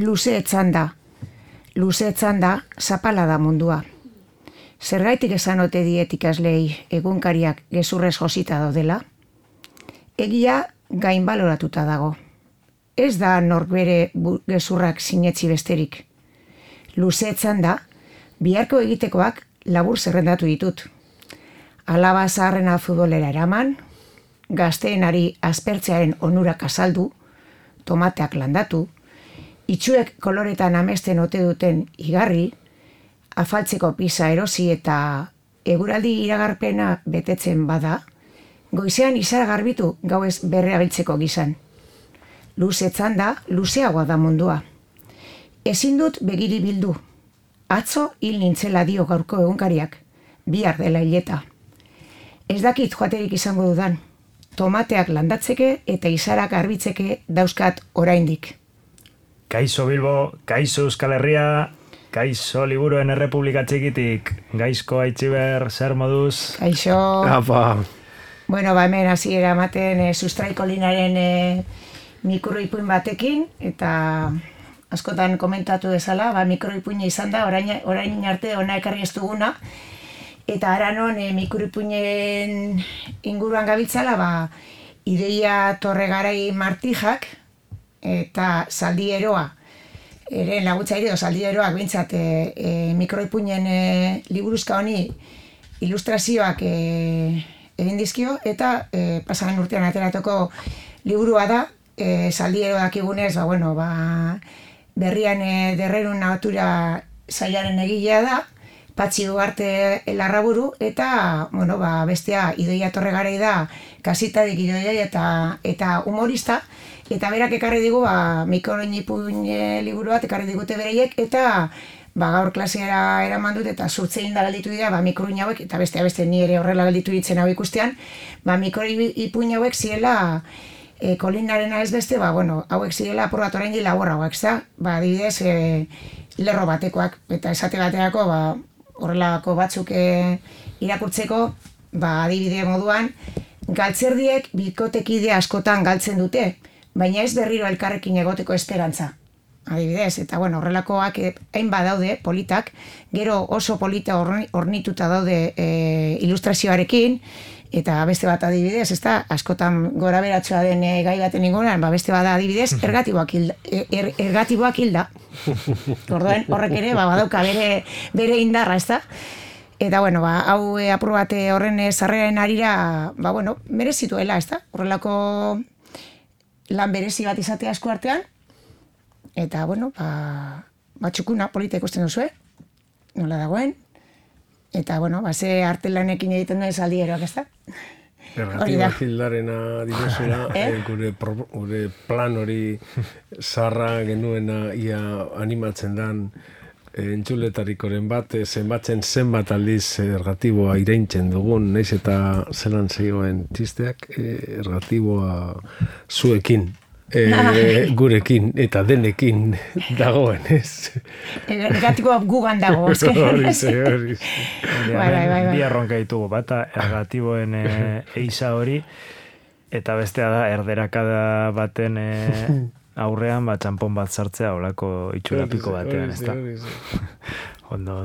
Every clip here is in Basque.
luze etzan da, zapala da mundua. Zergaitik esan ote diet ikaslei egunkariak gezurrez josita daudela? Egia gainbaloratuta dago. Ez da nork bere gezurrak sinetzi besterik. Luze etzan da, biharko egitekoak labur zerrendatu ditut. Alaba zaharrena futbolera eraman, gazteenari aspertzearen onurak azaldu, tomateak landatu, itxuek koloretan amesten ote duten igarri, afaltzeko pisa erosi eta eguraldi iragarpena betetzen bada, goizean izara garbitu gauez berreabiltzeko gizan. Luzetzan da, luzeagoa da mundua. Ezin dut begiri bildu. Atzo hil nintzela dio gaurko egunkariak, bihar dela hileta. Ez dakit joaterik izango dudan. Tomateak landatzeke eta izarak garbitzeke dauzkat oraindik. Kaixo Bilbo, kaixo Euskal Herria, kaixo Liburuen Errepublika Txikitik, gaizko Aitziber, zer moduz? Kaixo. Apa. Bueno, hemen hasiera ematen sustraiko linaren mikroipuin batekin, eta askotan komentatu dezala, mikroipuina izan da, orain arte ona ekarri ez duguna, eta aranon mikroipuinen inguruan gabiltzala, Ideia Torregarai Martijak eta Zaldieroa, eren lagutzaile Zaldieroak bintzat mikroipuinen liburuzka honi ilustrazioak egin dizkio, eta pasaran urtean ateratoko liburua da, Zaldiero dakigunez, berrian derrerun natura sailaren egilea da, Patxi Duarte Larraburu, eta bestea Idoia Torregarai da, kasitadik Idoia eta humorista, eta berak ekarri digu mikroipuin liburu bat ekarri digute bereiek, eta gaur klaseara eraman dut, eta zurtzein da gelditu dira mikroipuin hauek, eta beste ni ere horrela gelditu ditzen hau ikustean, mikroipuin hauek ziela kolinarena ez beste, hauek zirela apur bat orain di labor hauek, adibidez, lerro batekoak, eta esate baterako, horrelako batzuk irakurtzeko, adibide moduan, galtzerdiek bikotekide askotan galtzen dute, baina ez berriro elkarrekin egoteko esperantza. Adibidez, eta horrelakoak hainbat daude, politak, gero oso polita ornituta daude ilustrazioarekin, eta beste bat adibidez, askotan gora beratzua den gai baten inguruan, beste bat adibidez, ergatiboak hilda. Orduan, horrek ere, badauka bere indarra, ezta? Eta, hau apur bat horren sarreraren arira, merezituela, ezta? Horrelako lan berezi bat izatea asko artean, eta, txukuna polita ikusten duzu, nola dagoen, eta, ze artelanekin egiten duen Zaldieroak, ez da? Ergatibak hildarena dinozera, gure plan hori zarra genuena ia animatzen dan entzuletarikoren bat, zenbat aldiz ergatiboa iraintzen dugun, naiz eta zelan zegoen txisteak, ergatiboa zuekin. Gurekin eta denekin dagoen, ez? Ergatikoa gugan dago, ez? Hori. Bi arronka ditugu, bata ergatiboen eisa hori, eta bestea da erderakada baten aurrean txampon bat sartzea olako itxurapiko batean, ez da? Ondo.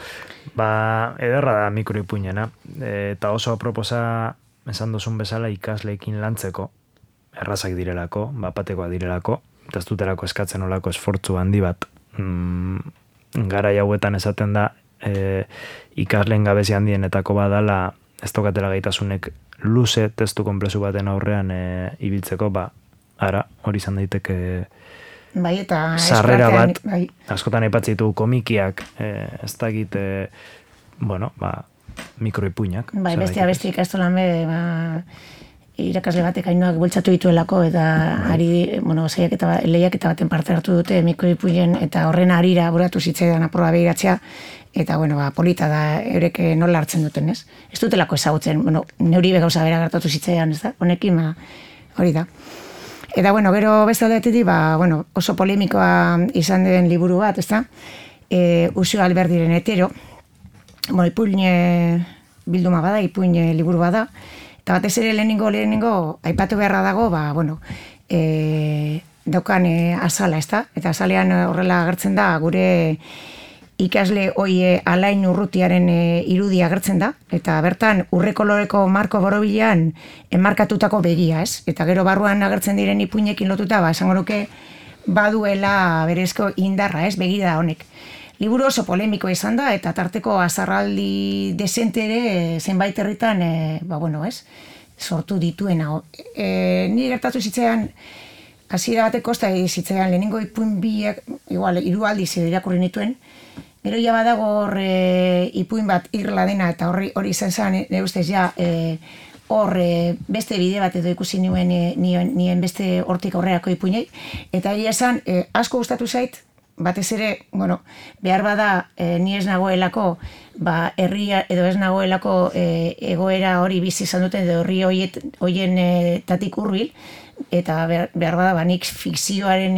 Ederra da mikroipuinena, eta oso aproposa esan duzun bezala ikasleekin lantzeko, errazak direlako, bapatekoak direlako, eta ez dutelako eskatzen olako esfortzu handi bat. Garai hauetan esaten da, ikasleen gabezi handienetako badala, ez tokatela gaitasunek luze testu konplezu baten aurrean ibiltzeko, hori izan daiteke sarrera bat, askotan aipatzitu komikiak, ez dakit, mikroipuinak. Beste ikastolan irakasle batek Ainoak bultzatu dituelako, eta lehiaketa baten parte hartu dute mikroipuinen, eta horren harira buratu zitzaidan aproba behiratzea, eta polita da eurek nola hartzen duten, ez? Ez dutelako ezagutzen, neuri begauza bera gertatu zitzaidan, ez da? Honekin, hori da. Eta, gero beste aldetik, oso polemikoa izan den liburu bat, ez da? Uxue Alberdiren Hetero, ipuin bilduma bada, ipuin liburu bada, eta batez ere lehenengo aipatu beharra dago, daukan azala, ezta? Eta azalean horrela agertzen da gure ikasle hoi Alain Urrutiaren irudia agertzen da, eta bertan urrekoloreko marko borobilean enmarkatutako begia, ez? Eta gero barruan agertzen diren ipuinekin lotuta, esango nuke baduela berezko indarra, ez? Begira honek. Liburu oso polemiko izan da, eta tarteko azarraldi desente ere zenbait herritan, ez? Sortu dituena. Ni gertatu zitzaidan, hasiera bateko kosta zitzaidan, lehenengo ipuin biak, igual, 3 aldiz irakurri nituen, gero ja badago hor ipuin bat irla dena, eta hori izan zen, nire ustez ja, hor beste bide bat edo ikusi nien beste hortik aurrerako ipuinei, eta egia esan, asko gustatu zait, batez ere, behar bada ni ez nagoelako, herria edo ez nagoelako egoera hori bizi izan duten, edo herri horien tatik hurbil, eta behar bada, nik fikzioaren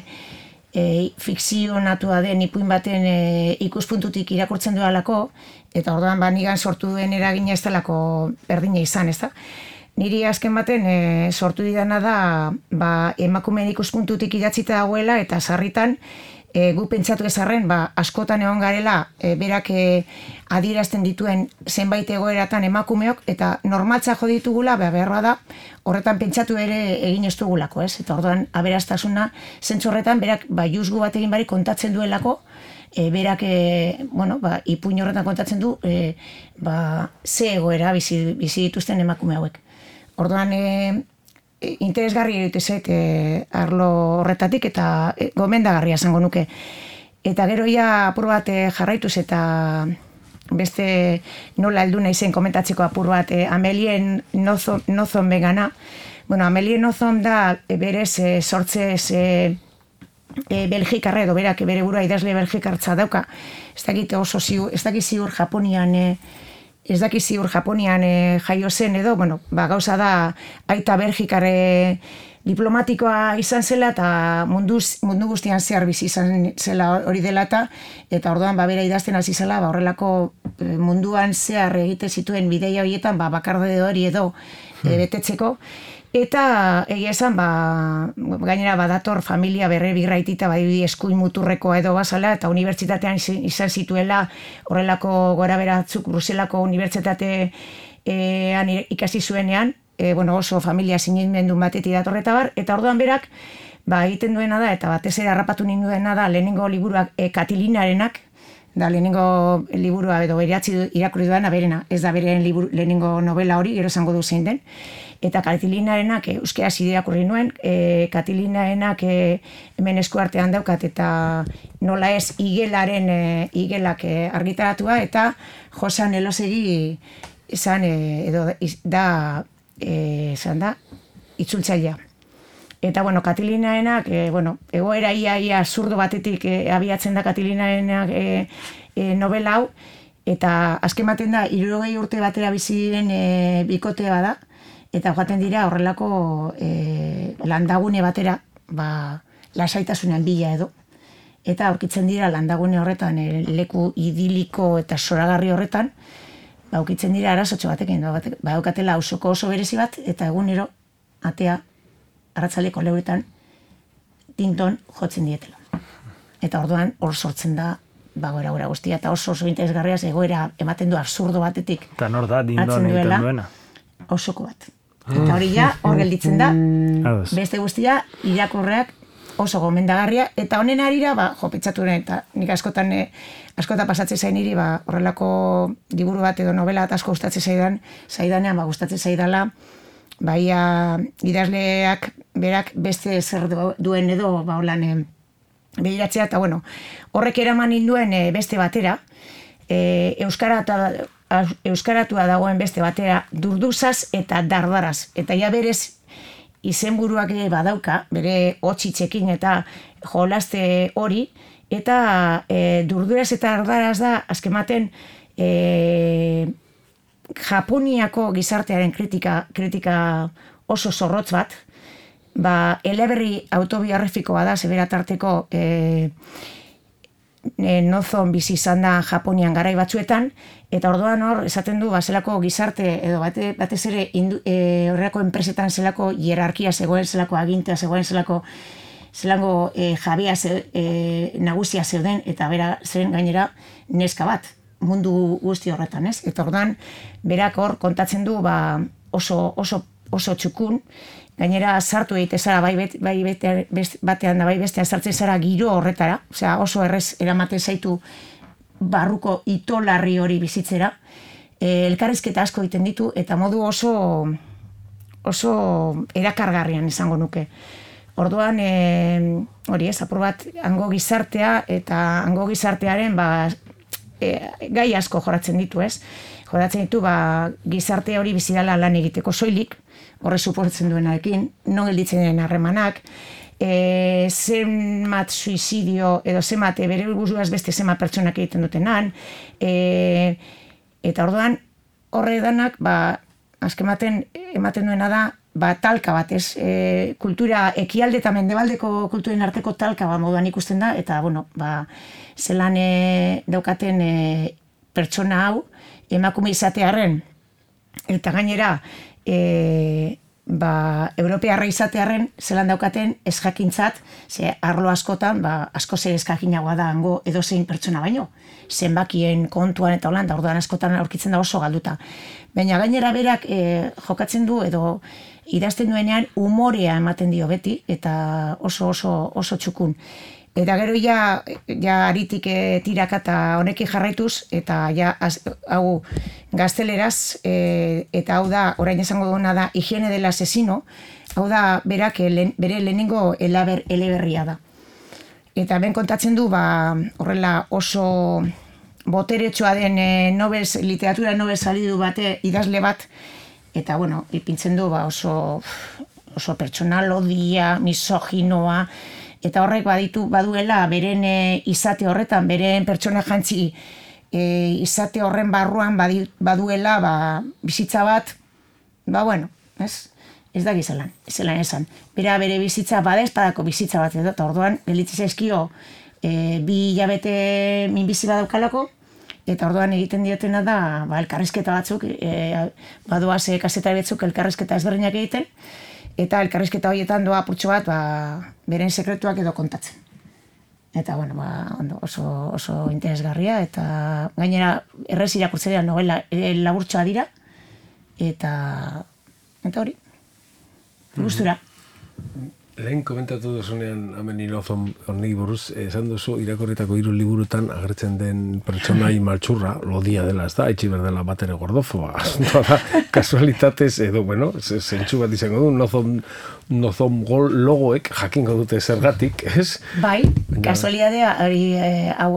fikzionatua den ipuin baten ikuspuntutik irakurtzen dualako, eta orduan nigan sortu duen eragina ez delako berdina izan, ez da? Niri azken baten sortu didana da emakumeen ikuspuntutik idatzita dagoela, eta sarritan gu pentsatu ezarren, askotan egon garela berak adierazten dituen zenbait egoeratan emakumeok, eta normaltza jo ditugula, behar da, horretan pentsatu ere egin ez dugulako, ez? Eta orduan aberastasuna zentzu horretan, berak juzgu bat egin barik kontatzen duelako, berak, ipuin horretan kontatzen du, ze egoera bizi dituzten emakume hauek. Orduan, interesgarri egitu zait arlo horretatik eta gomendagarria zango nuke. Eta gero ja apur bat jarraituz eta beste nola heldu naizen komentatzeko apur bat Amelie Nothomb begana. Amelie Nothomb da berez sortzez Belgikarra edo berak bere burua idazle belgikartza dauka. Ez dakit ziur Japonian jaio zen edo, gauza da aita Belgikarre diplomatikoa izan zela eta mundu guztian zehar bizi izan zela hori dela eta orduan bera idazten hasi zela horrelako munduan zehar egite zituen bideia horietan bakarde hori edo betetzeko. Eta egia esan, gainera badator familia berre birraitita eskuin muturrekoa edo bazala, eta unibertsitatean izan zituela horrelako gora beratzuk Bruselako unibertsitatean ikasi zuenean, oso familia sinimendun batetik datorreta bar, eta orduan berak egiten duena da, eta batez ere harrapatu ninduena da, lehenengo liburuak Katilinarenak, da lehenengo liburua edo irakurri duena berena, ez da beren lehenengo novela hori, gero esango du zein den. Eta Katilinarenak euskeraz irakurri nuen, Katilinarenak hemen eskuartean daukat, eta nola ez igelak argitaratua, eta Josan Elosegi izan da itzultzailea. Eta, Katilinarenak, egoera ia zurdo batetik abiatzen da Katilinarenak novela hau, eta azken baten da, 60 urte batera bizi diren bikotea da, eta joaten dira horrelako landagune batera, lasaitasunean bila edo. Eta aurkitzen dira landagune horretan, leku idiliko eta zoragarri horretan, aurkitzen dira arazotxo batekin, daukatela auzoko oso berezi bat, eta egunero atea arratzaleko leuretan tinton jotzen dietela. Eta orduan hor sortzen da goera guztia, eta oso interesgarriaz egoera ematen du absurdo batetik. Eta nor da dindoan egiten duena? Osoko bat. Eta hori ja, hor gelditzen da, beste guztia, irakurreak oso gomendagarria, eta honen arira, pentsatu eta nik askotan pasatzen zain niri, horrelako liburu bat edo novela asko gustatzen zaidanean, gustatzen zaidala, idazleak berak beste zer duen edo, holan behiratzea, eta horrek eraman ninduen beste batera, euskaratua dagoen beste batera, durduzaz eta dardaraz. Eta ja berez izenburuak badauka, bere hotxitzekin eta jolaste hori, eta durduraz eta dardaraz da, azkematen, Japoniako gizartearen kritika oso zorrotz bat, eleberri autobiografikoa da, zebera tarteko Nothomb bizi izan da Japonian garai batzuetan, eta orduan hor, esaten du, zelako gizarte, edo batez ere horrelako enpresetan zelako hierarkia zegoen, zelako agintea zegoen, zelako zelango jabea nagusia zeuden, eta bera zen gainera neska bat, mundu guzti horretan, ez? Eta orduan, berak hor kontatzen du oso txukun, gainera sartu egite zara bai batean da bai bestean sartzen zara giro horretara, osea oso errez eramaten zaitu barruko itolarri hori bizitzera, elkarrizketa asko egiten ditu eta modu oso erakargarrian izango nuke. Orduan, hori ez, apur bat hango gizartea eta hango gizartearen gai asko joratzen ditu, ez? Joratzen ditu gizarte hori bizidala lan egiteko soilik, horre suportzen duenarekin, non gelditzen den harremanak, zenbat suizidio edo zenbat bere buruaz beste zenbat pertsonak egiten dutenan, eta orduan horre danak, azken ematen duena da, talka bat, ez? Kultura ekialde eta mendebaldeko kulturen arteko talka moduan ikusten da, eta, bueno, zelan daukaten pertsona hau, emakume izatearren, eta gainera, europearra izatearren, zelan daukaten ez jakintzat, ze arlo askotan, asko zer eskakinagoa da hango edozein pertsona baino, zenbakien kontuan eta holan, da orduan askotan aurkitzen da oso galduta. Baina gainera berak jokatzen du edo idazten duenean umorea ematen dio beti, eta oso txukun. Eta gero ja aritik tiraka eta honekin jarraituz, eta hau gazteleraz, eta hau da, orain esango duena da, higiene del asesino, hau da, berak bere lehenengo eleberria da. Eta ben kontatzen du, horrela oso boteretsua den literatura nobel salidu bate idazle bat, eta, bueno, ipintzen du oso pertsonal odia, misoginoa, eta horrek baduela beren izate horretan, beren pertsona jantzi izate horren barruan baduela bizitza bat, bueno, ez da gizelan, esan. Bere bizitza badezpadako bizitza bat, eta orduan, gelitzi zaizkio, 2 hilabete minbizi badaukalako, eta orduan egiten diotena da, elkarrizketa batzuk, badoaz kazetari batzuk elkarrizketa ezberdinak egiten, eta elkarrizketa horietan doa apurtxo bat, beren sekretuak edo kontatzen. Eta, bueno, oso interesgarria, eta gainera errez irakurtzea novela laburtsoa dira, eta hori, gustura. Lehen komentatu duzunean, hemen Inozom honi buruz, esan duzu irakorritako 3 liburutan agertzen den pertsonai maltsurra, lodia dela, ez da, etxi berdela bat ere gordofoa. Da, kasualitatez, edo, bueno, zentsu bat izango du, Nozom logoek jakingo dute zergatik, ez? Bai, kasualidadea, hau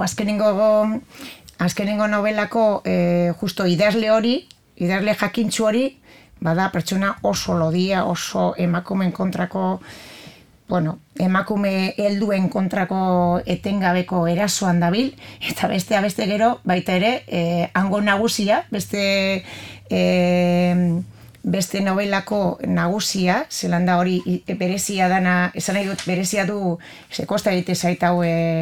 azkenengo novelako justo idazle jakintxu hori, bada pertsona oso lodia, oso emakumeen kontrako, emakume helduen kontrako etengabeko erasoan dabil, eta beste gero, baita ere, hango nagusia, beste novelako nagusia, zelan da hori berezia dana, esan nahi dut berezia du, kosta egite zaitau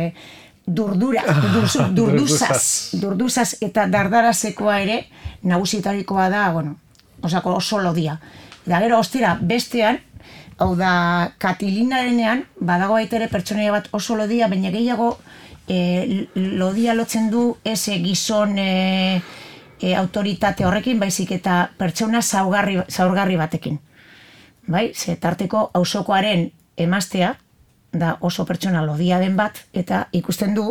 durduzaz eta dardarazekoa ere, nagusietarikoa da, oso lodia. Da gero, ostera, bestean, hau da, Katilinarenean, badago baitere pertsonaia bat oso lodia, baina gehiago lodia lotzen du gizon autoritate horrekin, baizik eta pertsona zaurgarri batekin. Bai, ze tarteko auzokoaren emaztea, da oso pertsona lodia den bat, eta ikusten du,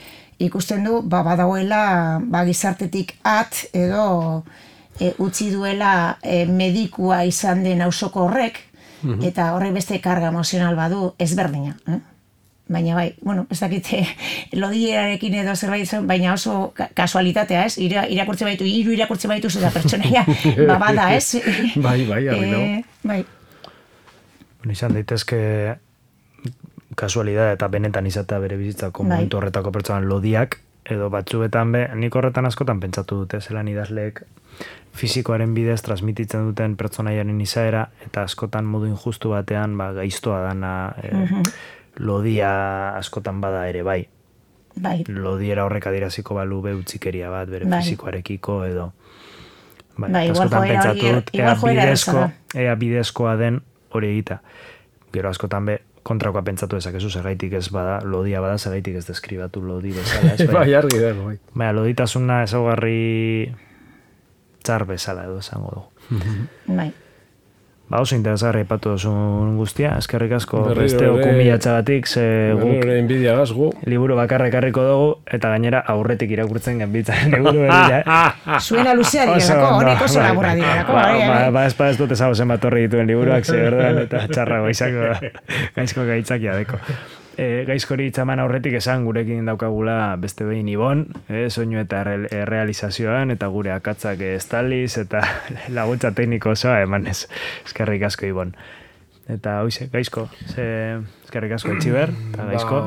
badagoela gizartetik edo utzi duela medikua izan den auzoko horrek, eta horrek beste karga emozional badu ezberdina. Baina bai, ez dakite lodierarekin edo zerbait zen, baina oso kasualitatea, ez? Irakurtzen baitu, 3 irakurtzen baitu eta pertsonaia bada, ez? Bai, argi no. Bai. Izan daitezke kasualidad eta benetan izatea bere bizitzako momentu horretako pertsonan lodiak, edo batzuetan nik horretan askotan pentsatu dute, zelan idazleek fisikoaren bidez transmititzen duten pertsonaiaren izaera, eta askotan modu injustu batean gaiztoa dana lodia askotan bada ere bai. Lodiera horrek adieraziko balu utzikeria bat, bere fisikoarekiko edo. Askotan pentsatu dut, ea bidezkoa den hori egita. Gero askotan kontrakoa pentsatu ezakezu segaitik ez bada, lodia bada segaitik ez deskribatu lodi bezala. Bai, argi dago, bai. Baina, loditasuna ezaugarri txar bezala edo esango dugu. Bai. Ba, oso interesgarri aipatu duzun guztia, eskerrik asko beste okumilatxagatik, ze guk liburu bakarra ekarriko dugu, eta gainera aurretik irakurtzen genbitzaren liburu berria. Zuena luzea direlako, honek oso laburra direlako. Ba, ez dut ezago zen bat horri dituen liburuak, ze berdan, eta txarrago izako gaizko gaitzakia deko. Gaizkori itzaman aurretik esan gurekin daukagula beste behin Ibon, soinu eta realizazioan, eta gure akatzak estaliz, eta laguntza tekniko osoa emanez. Eskerrik asko Ibon. Eta hoize, gaizko, eskerrik asko Etxiber, eta gaizko.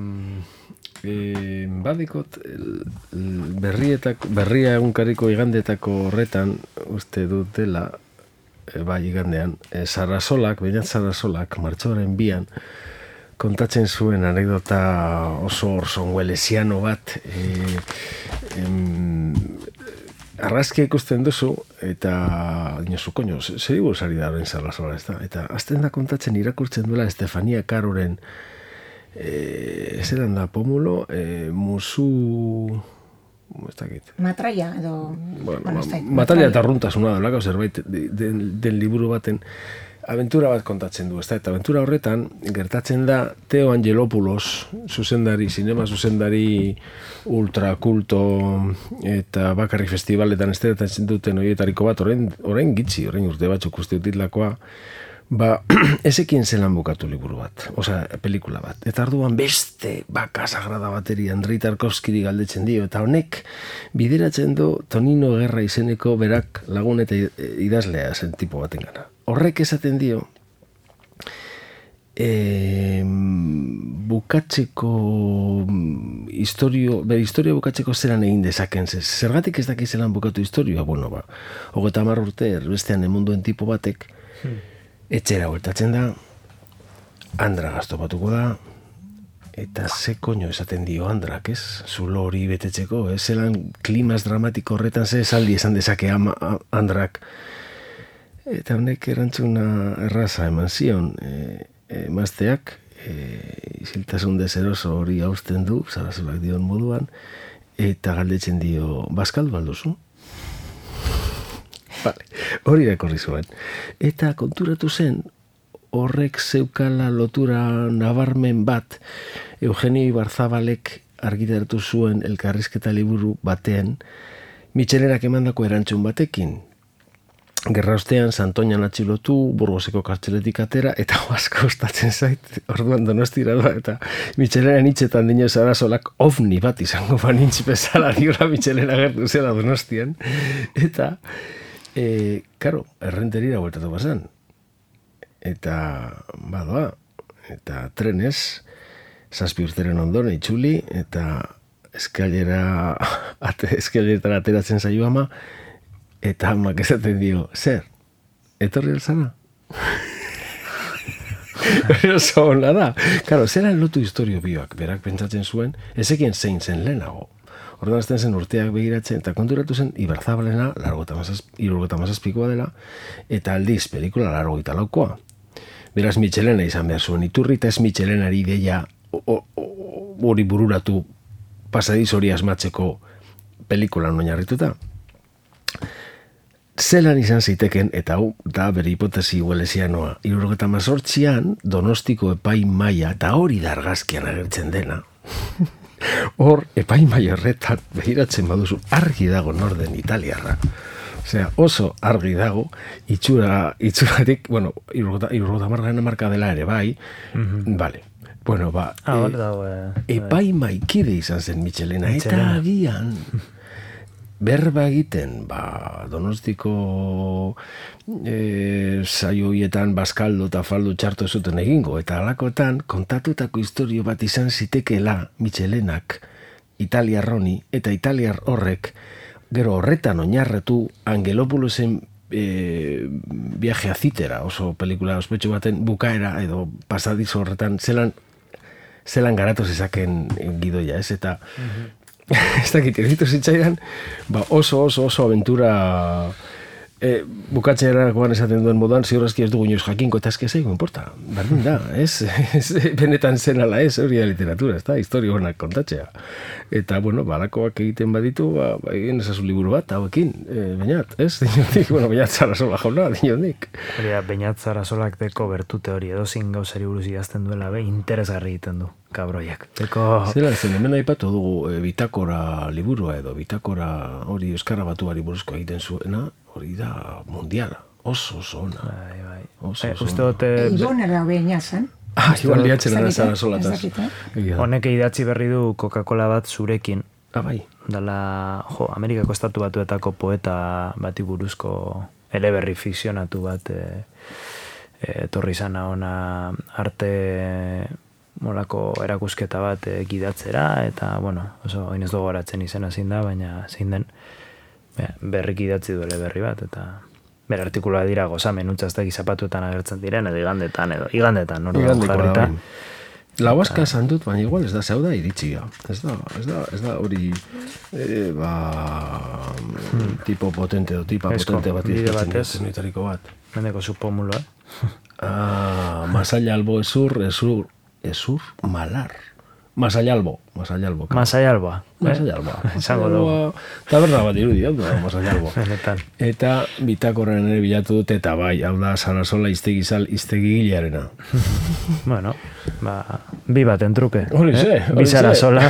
Badikot, berria egunkariko igandetako horretan, uste dut dela, bai igandean, Sarasolak, Beñat Sarasolak, martxoaren 2an, kontatzen zuen anekdota oso orsonguelesiano bat, arrazkia ikusten duzu, eta dinosu, koño, zer buruzari da horren Sarasola, ez da? Eta azten da kontatzen irakurtzen duela Estefania Caroren, zelan da, Pómulo, musu... Matraia, edo... Bueno, matraia eta arruntasuna da, zerbait den liburu baten, aventura bat kontatzen du, ez da? Eta aventura horretan, gertatzen da Teo Angelopoulos, sinema zuzendari ultrakulto eta bakarrik festivaletan estrenatzen duten horietariko bat, orain gitxi, orain urte batzuk uste utitlakoa, ba, ezekien zelan bukatu liburu bat, pelikula bat. Eta arduan beste baka sagrada bateri Andrei Tarkovskiri galdetzen dio, eta honek bideratzen du Tonino Guerra izeneko berak lagun eta idazlea zen tipo baten gana. Horrek esaten dio, bukatzeko historia bukatzeko zelan egin dezaken, zergatik ez daki zelan bukatu historioa, bueno, ba, 30 urte erbestean emunduen tipo batek, etxera huertatzen da, Andra gaztopatuko da, eta ze koño esaten dio Andrak, ez? Zulo hori betetzeko, ez? Zelan klimas dramatiko horretan ze esaldi esan dezake Andrak. Eta honek erantzuna erraza eman zion, emazteak, iziltasun deseroso hori hausten du, Sarasolak dion moduan, eta galdetzen dio, bazkaldu alduzu? Vale, hori irakurri zuen. Eta konturatu zen, horrek zeukala lotura nabarmen bat, Eugenio Ibarzabalek argitaratu zuen elkarrizketa liburu batean, Michelenak emandako erantzun batekin. Gerra ostean Santoñan atxilotu, Burgoseko kartxeletik atera, eta asko ostatzen zait, orduan Donostira doa, eta Michelena hitzetan dino Sarasolak ovni bat izango banintz bezala diora Michelena gertu zela Donostian, eta karo, errenterira bueltatu bazan. Eta badoa, eta trenez, 7 urteren ondoren itxuli, eta eskailetan ateratzen zaio ama, eta amak esaten dio, zer, etorri alzara? Oso hola da. Karo, zelan lotu historio bioak, berak pentsatzen zuen, ezekien zein zen lehenago. Orduan azten zen urteak begiratzen, eta konturatu zen Ibarzabalena, 77koa dela, eta aldiz, pelikula 84koa. Beraz, Michelena izan behar zuen iturri, eta ez Michelenari deia hori bururatu pasadiz hori asmatzeko pelikulan oinarrituta. Zelan izan ziteken, eta hau da bere hipotesi huelesianoa, 78an Donostiko epai maila, eta hori da argazkian agertzen dena. Hor, epai maila horretan, behiratzen baduzu, argi dago norden italiarra. Osea, oso argi dago, itxuratik, bueno, 70 marka dela ere, bai, vale. Bueno, ba, epai maikide izan zen Michelena, eta agian... Berba egiten, ba, Donostiko saioietan Baskaldo eta Faldu txarto zuten egingo, eta alakoetan kontatutako historio bat izan zitekeela Michelenak italiarroni, eta italiar horrek, gero horretan oinarretu Angelopoulosen viaje a Zitera, oso pelikula ospetsu baten bukaera, edo pasadizo horretan, zelan garatu zezaken gidoia, ez, eta... Ez dakit, erditu zitzaidan, ba oso aventura bukatzerakoan esaten duen moduan, ziurrazki ez dugu inoz jakinko, eta eski zeigo, importa, berdin da, ez benetan zen ala ez, hori da literatura, ez da, historio honak kontatzea. Eta, bueno, balakoak egiten baditu, egin ezazu liburu bat, hauekin, Beñat, ez, dinotik, Beñat Sarasola jauna, dinotik. Hori da, Beñat Sarasolak deko bertute hori, edozin gauzari buruz idazten duela, interesgarri egiten du, kabroiak. Zela, zen, hemen aipatu dugu bitakora liburua edo, bitakora hori Euskara Batuari buruzko egiten zuena, hori da mundiala, oso ona. Bai. Uste dute... Ibonera Beñat zen. Igual liatzen ara Sarasolataz. Honek idatzi berri du Coca-Cola bat zurekin. Bai. Dala, Amerikako estatu batuetako poeta bati buruzko eleberri fikzionatu bat etorri zana ona arte molako erakusketa bat gidatzera, eta, bueno, oso oinez dugu garatzen izena zein da, baina zein den berrik idatzi du eleberri bat, eta bere artikuloa dira gozamen utzaztak izapatuetan agertzen diren, edo igandetan, jarrita. Lauazka esan dut, baina igual ez da zeu da iritsia. Ez da hori tipo potente o tipa potente bat izkatzen nuitariko bat. Mendeko supomulo, Masaialbo esur malar. Masaialbo. Masaialboa. Esango dugu. Taberna bat irudi, hau da, Masaialbo. Eta bitakorren ere bilatu dute, eta bai, hau da, Sarasola iztegi gilearena. Bueno, bi baten truke. Hori ze. Bi Sarasola.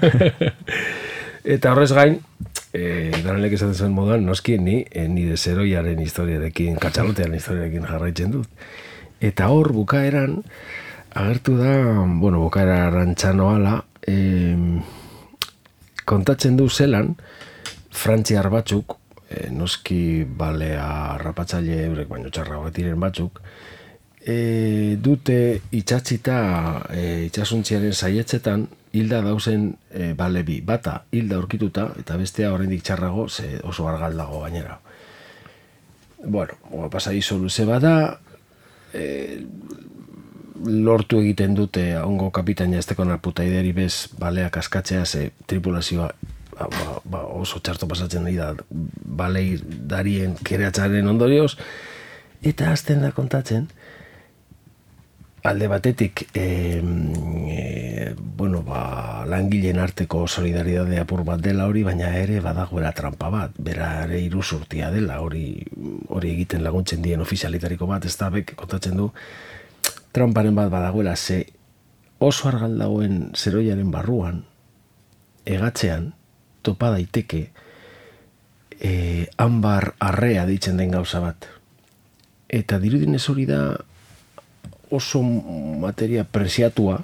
Eta horrez gain, Danelek esaten zuen moduan, noski nire zeroiaren historiarekin, katxalotean historiarekin jarraitzen dut. Eta hor, bukaeran, agertu da, bukaera arantxanoala, kontatzen du zelan, frantziar batzuk, noski balea rapatzaile eurek, baino txarra betiren batzuk, dute itxatzita itxasuntziaren saietzetan, hilda dauzen bale bi, bata hilda aurkituta, eta bestea oraindik txarrago, oso argaldago gainera. Pasai luze bada, lortu egiten dute ongo kapitaina esteko narputaideri bez baleak askatzea, ze tripulazioa oso txarto pasatzen nahi da balei darien kereatzaren ondorioz, eta azten da kontatzen alde batetik langileen arteko solidaridade apur bat dela hori, baina ere badagoela trampa bat, bera ere iruzurtia dela hori egiten laguntzen dien ofizialitariko bat, ez da bek kontatzen du tramparen bat badagoela, ze oso argal dagoen zeroiaren barruan, egatzean, topa daiteke anbar arrea deitzen den gauza bat. Eta dirudinez hori da oso materia preziatua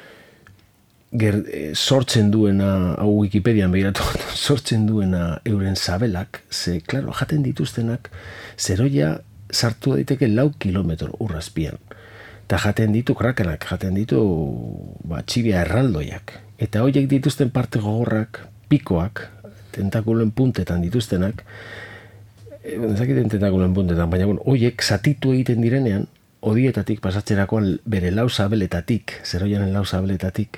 sortzen duena, hau Wikipedian behiratu, sortzen duena euren sabelak, ze, klaro, jaten dituztenak, zeroia sartu daiteke 4 kilometro urrazpian. Eta jaten ditu krakenak, jaten ditu txibia erraldoiak. Eta horiek dituzten parte gogorrak, pikoak, tentakulen puntetan dituztenak, ezakiten tentakulen puntetan, baina horiek zatitu egiten direnean, hodietatik pasatzerakoan bere lauzabeletatik, zeroianen lauzabeletatik,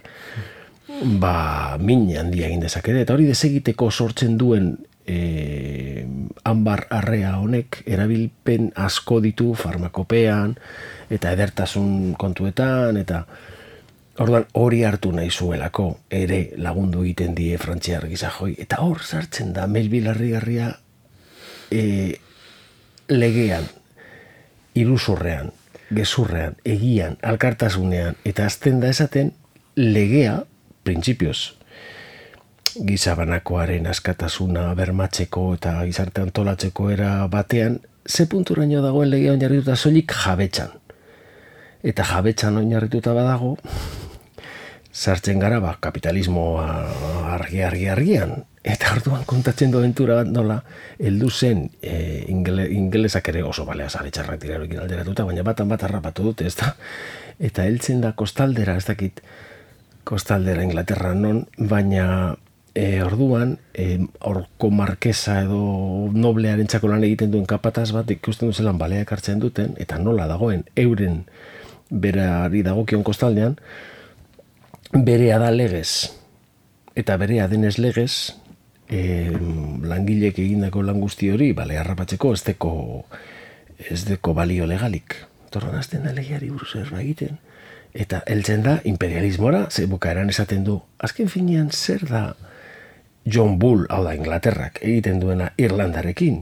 min handia egin dezakete. Eta hori desegiteko sortzen duen anbar arrea honek erabilpen asko ditu farmakopean eta edertasun kontuetan, eta orduan hori hartu nahi zuelako ere lagundu egiten die frantziar gizajoi, eta hor sartzen da melbilarrigarria legean, iruzurrean, gezurrean, egian, alkartasunean, eta azten da esaten legea, printzipioz, gizabanakoaren askatasuna bermatzeko eta gizarte antolatzeko era batean, ze punturaino dagoen legea oinarrituta soilik jabetxan. Eta jabetxan oinarrituta badago, sartzen gara kapitalismoa argian. Eta orduan kontatzen du abentura bat nola, heldu zen ingelesak ere oso balea zare txarrak dirarekin alderatuta, baina batan bat harrapatu dute, ez da? Eta heltzen da kostaldera, ez dakit, kostaldera Inglaterra non, baina orduan, horko markesa edo noblearen txako lan egiten duen kapataz bat ikusten duzelan baleak hartzen duten, eta nola dagoen euren berari dagokion kostaldean, berea da legez, eta berea denez legez, langilek egindako lan guzti hori, bale, harrapatzeko ez deko balio legalik. Torran azten da legiari buruz erba egiten. Eta heltzen da imperialismora, ze bukaeran esaten du, azken finean zer da John Bull, hau da Inglaterrak, egiten duena Irlandarekin.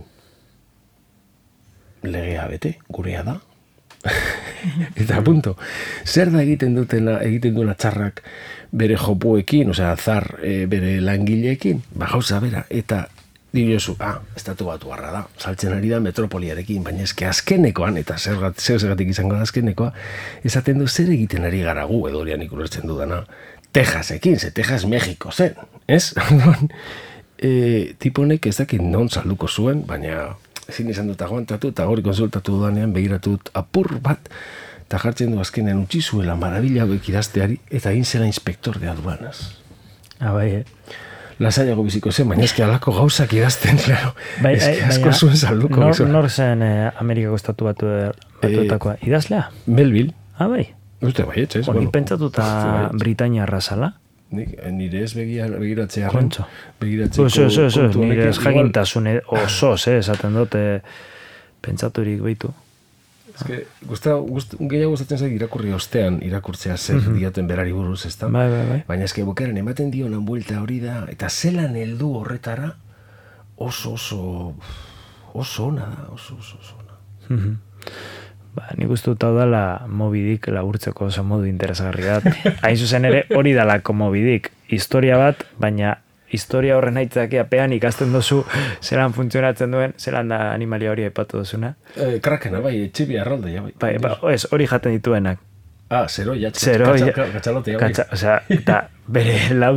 Legea bete, gurea da. Eta punto. Zer da egiten duena txarrak bere jopuekin, osea, bere langileekin, gauza bera, eta diozu, estatu batu harra da, saltzen ari da metropoliarekin, baina eske azkenekoan, eta zergatik izango da azkenekoa, esaten du zer egiten ari gara gu, edo horian ikulertzen dudana, Texasekin, ze Texas Mexiko zen, ez? Tiponek ez dakit non salduko zuen, baina ezin izan dut aguantatu, eta hori konsultatu dudanean begiratut apur bat, eta jartzen du azkenean utzi zuela marabila hauek idazteari, eta egin zela inspektor de aduanas. Bai, Lasaiago biziko zen, baina eski alako gauzak idazten, claro. Eski asko zuen salduko. Nor zen Amerikako estatu batuetakoa? Idazlea? Melville. Bai. Uste bai, etxez. Hori pentsatuta Britainia arrasala? Nire ez begiratzea. Kontxo. Nire ez jakintasun oso, esaten dute pentsaturik behitu. Gehiago gustatzen zait irakurri ostean irakurtzea zer dioten berari buruz, ez da? Bai. Baina eske bukaren ematen dionan buelta hori da, eta zelan heldu horretara oso ona da, oso ona. Nik uste dut hau dala Moby Dick laburtzeko oso modu interesgarri bat. Hain zuzen ere hori dalako Moby Dick. Historia bat, baina historia horren aitzakiapean ikasten dozu zelan funtzionatzen duen, zelan da animalia hori aipatu dozuna. Krakena, bai, txibi arralde, ja, bai. Ez, hori jaten dituenak. Zeroia, katxalote, bai. Osea, eta bere lau,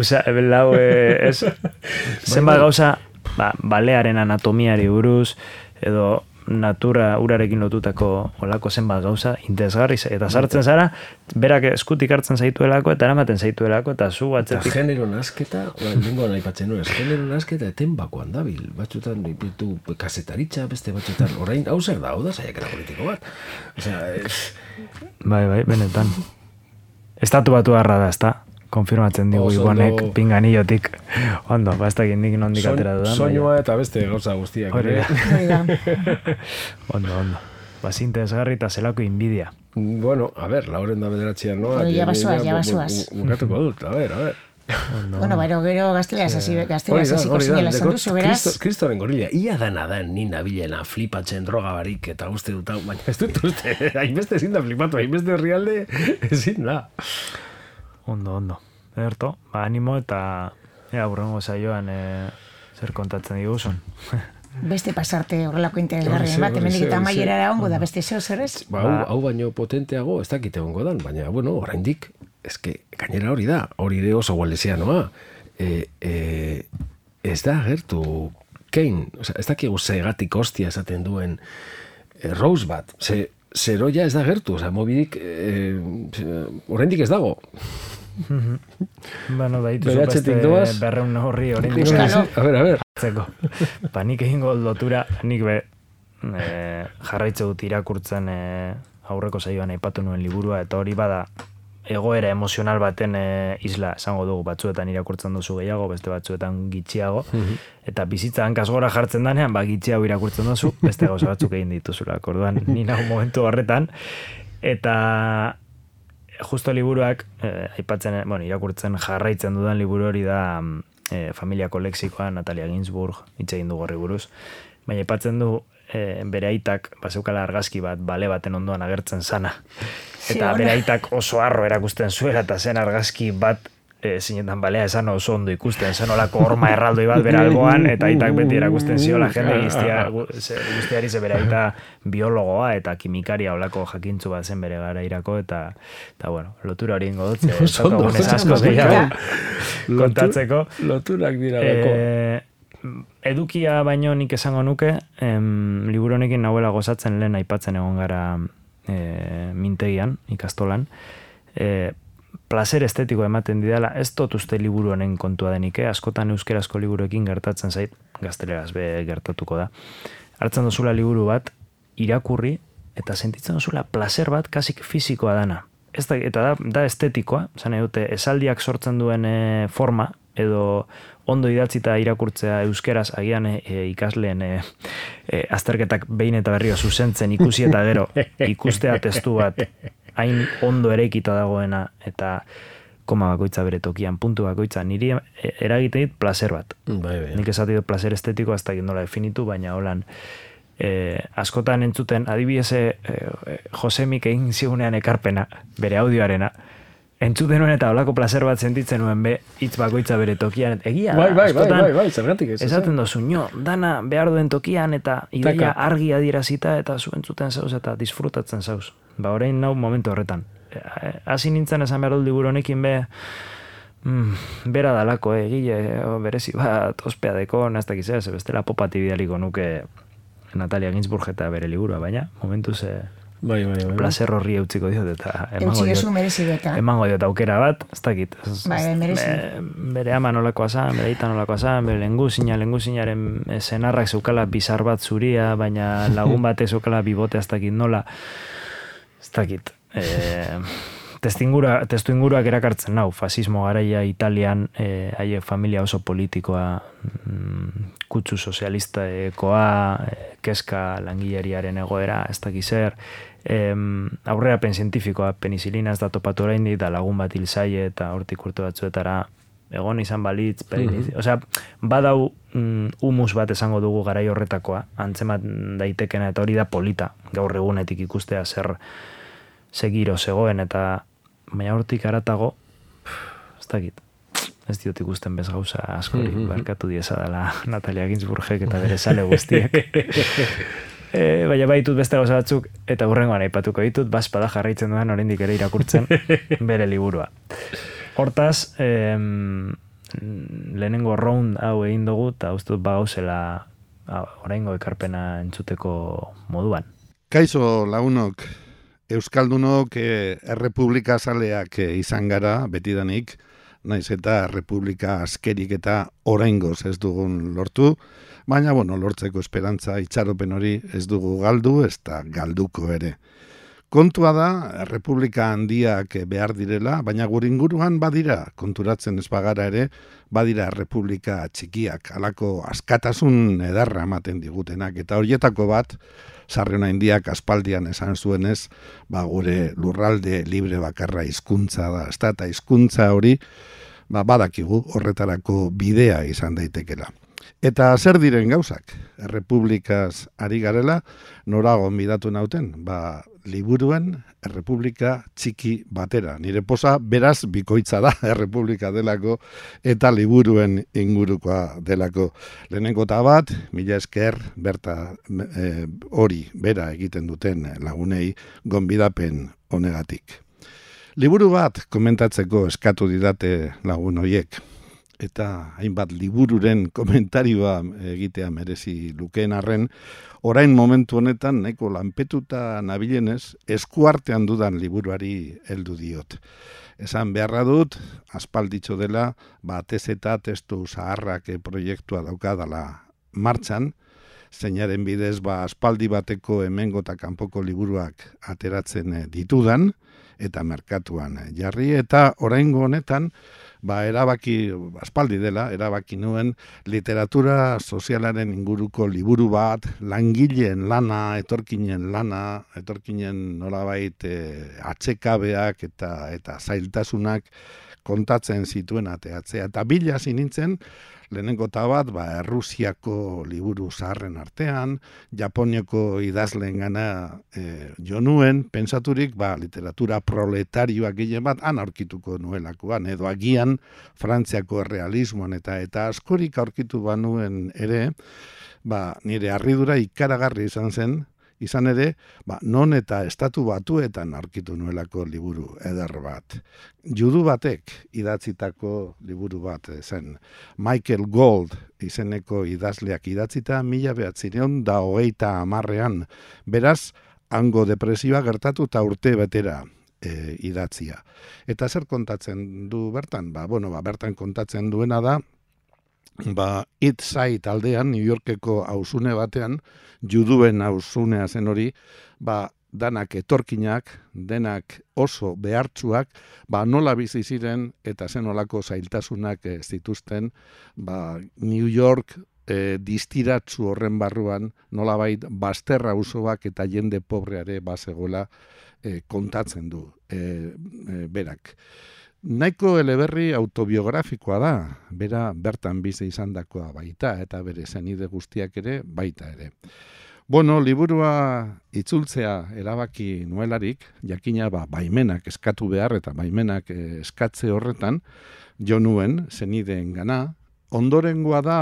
zenbat gauza, balearen anatomiari buruz, edo natura urarekin lotutako olako zenbat gauza interesgarri, eta sartzen zara berak eskutik hartzen zaituelako eta eramaten zaituelako eta zu atzetik. Eta genero nasketa, lengoan aipatzen nuen, genero nasketa eten bakoan dabil, batzutan ditu kasetaritza, beste batzutan, orain hau zer da, hau da saiakera politiko bat. Osea, Bai, benetan. Estatu batu harra da, ezta? Konfirmatzen digu Ibonek pinganillotik. Ondo, ez dakit nik nondik atera dudan. Soinua eta beste gauza guztiak. Ondo. Interesgarri eta zelako inbidia. Bueno, a ver, Lauren da bederatzean, no? Ya basoaz. Bukatuko dut, a ver. Bueno, gero gaztelea hasiko zinela esan duzu, beraz. Kristoren gorila, ia dana ni nabilena flipatzen droga barik eta uste dut, baina ez dut uste, hainbeste ezin da flipatu, hainbeste herrialde ezin da. Ondo. Ederto, animo eta aurrengo saioan zer kontatzen diguzun. Beste pasarte horrelako interesgarri bat, hemendik eta amaierara ongo da beste zeo zer ez? Hau baino potenteago ez dakite ongo dan, baina, bueno, oraindik, eske, gainera hori da, hori ere oso gualdezianoa. Ez da agertu Kane, ez dakigu zegatik hostia esaten duen Rosebud, zeroia ez da agertu, Moby Dick oraindik ez dago. Bueno, da dituzu beste berreun horri oraindik. A ver. Nik egingo lotura, nik jarraitze dut irakurtzen aurreko saioan aipatu nuen liburua, eta hori bada egoera emozional baten isla, esango dugu, batzuetan irakurtzen duzu gehiago, beste batzuetan gitxiago, eta bizitza hankaz gora jartzen danean, gitxiago irakurtzen duzu, beste gauza batzuk egin dituzulak, orduan, nina momentu horretan, eta justo liburuak, irakurtzen jarraitzen dudan liburu hori da Familiako Lexikoa, Natalia Ginsburg, hitz egin du gorri buruz, baina aipatzen du bere aitak, zeukala argazki bat, bale baten ondoan agertzen sana. Eta bere aitak oso harro erakusten zuela, eta zen argazki bat zinetan balea esan oso ondo ikusten, zen olako horma erraldoi bat bere alboan, eta aitak beti erakusten ziola jende guztiari ze bere aita biologoa eta kimikaria olako jakintzu bat zen bere gara irako, eta bueno, lotura hori ingo dut, ez asko gehiago kontatzeko. Loturak dira lako. Edukia baino nik esango nuke, liburu honekin nahuela gozatzen lehen aipatzen egon gara mintegian, ikastolan, placer estetiko ematen didala, ez dut uste liburu honen kontua denik, askotan euskerazko liburuekin gertatzen zait, gazteleraz be gertatuko da. Hartzen duzula liburu bat, irakurri, eta sentitzen duzula placer bat kasik fizikoa dana. Eta da estetikoa, zan dute, esaldiak sortzen duen forma, edo ondo idatzita irakurtzea euskeraz agian ikasleen azterketak behin eta berriro zuzentzen ikusi eta gero ikustea testu bat hain ondo eraikita dagoena eta koma bakoitza bere tokian, puntu bakoitza, niri eragiten dit placer bat. Nik esati dut placer estetiko hasta nola definitu, baina holan askotan entzuten, adibidez Josemik egin zigunean ekarpena, bere audioarena, entzuten nuen eta holako placer bat sentitzen nuen hitz bakoitza bere tokian. Egia, askotan, zergatik ez. Esaten dozu, dana behar duen tokian eta ideia argi adierazita eta zu entzuten zauz eta disfrutatzen zauz. Orain nau momentu horretan. Hasi nintzen esan behar dut liburu honekin bera dalako, egile berezi bat, ospea deko, naztak izaz, bestela popati bidaliko nuke Natalia Ginsburg eta bere liburua, baina momentuz placer horri eutziko diot eta emango diot aukera bat, ez dakit. Bere ama nolakoa zan, bere aita nolakoa zan, bere lenguzinaren senarrak zeukala bizar bat zuria, baina lagun bat zeukala bibote ez dakit nola, ez dakit. Testu inguruak erakartzen nau, fasismo garaia Italian, haiek familia oso politikoa, kutsu sozialistakoa, keska langileriaren egoera, ez dakiz zer, aurrerapen zientifikoa, penizilina ez da topatu oraindik, da lagun bat hil zaie eta hortik urte batzuetara egon izan balitz, osea, badau humus bat esango dugu garai horretakoa, antzemat daitekena eta hori da polita, gaur egunetik ikustea zer segiro zegoen eta baina hortik aratago ez dakit, ez diot ikusten bez gauza askori, barkatu dieza dela Natalia Ginsburgek eta bere sale guztiek. Baina baitut beste gauza batzuk eta hurrengoan aipatuko ditut, bazpada jarraitzen duen oraindik ere irakurtzen bere liburua. Hortaz, lehenengo round hau egin dugu eta uste dut bagauzela oraingo ekarpena entzuteko moduan. Kaixo lagunok, Euskaldunok errepublika zaleak izan gara betidanik, naiz eta errepublika askerik eta oraingoz ez dugun lortu, baina lortzeko esperantza itxaropen hori ez dugu galdu, ez da galduko ere. Kontua da, errepublika handiak behar direla, baina gure inguruan badira, konturatzen ez bagara ere, badira errepublika txikiak, halako askatasun edarra ematen digutenak, eta horietako bat, Sarriona Indiak aspaldian esan zuenez, gure lurralde libre bakarra hizkuntza da, eta hizkuntza hori badakigu horretarako bidea izan daitekela. Eta zer diren gauzak? Errepublikaz ari garela, norago midatu nauten, liburuen errepublika txiki batera. Nire posa beraz bikoitza da errepublika delako eta liburuen ingurukoa delako. Lehenengo bat, mila esker berta hori bera egiten duten lagunei gonbidapen honegatik. Liburu bat komentatzeko eskatu didate lagun horiek. Eta hainbat libururen komentarioa egitea merezi lukeen arren, orain momentu honetan nahiko lanpetuta nabilenez, eskuartean dudan liburuari heldu diot. Esan beharra dut, aspalditxo dela, batez eta testu zaharrak proiektua daukadala martxan, zeinaren bidez aspaldi bateko hemengo eta kanpoko liburuak ateratzen ditudan, eta merkatuan jarri, eta oraingo honetan, erabaki, aspaldi dela, erabaki nuen literatura sozialaren inguruko liburu bat, langileen lana, etorkinen nolabait atsekabeak eta zailtasunak kontatzen zituen ateatzea. Eta bila nintzen, lehenengo bat, Errusiako liburu zaharren artean, Japoniako idazleen gana jo nuen, pentsaturik, literatura proletarioak gile bat, han aurkituko nuelakoan, edo agian Frantziako errealismoan eta askorik aurkitu banuen ere, nire harridura ikaragarri izan ere, non eta estatu batuetan aurkitu nuelako liburu eder bat. Judu batek idatzitako liburu bat zen. Michael Gold izeneko idazleak idatzita 1930 beraz, hango depresioa gertatu eta urte betera idatzia. Eta zer kontatzen du bertan? Bertan kontatzen duena da, East Side aldean, New Yorkeko auzune batean, juduen auzunea zen hori, danak etorkinak, denak oso behartsuak, nola bizi ziren eta zenolako zailtasunak zituzten, New York distiratzu horren barruan, nolabait bazterra auzoak eta jende pobreare bazegoela kontatzen du berak. Nahiko eleberri autobiografikoa da, bera bertan bizi izandakoa baita, eta bere zenide guztiak ere baita ere. Bueno, liburua itzultzea erabaki nuelarik, jakina baimenak eskatu behar eta baimenak eskatze horretan, jo nuen zenideen gana, ondorengoa da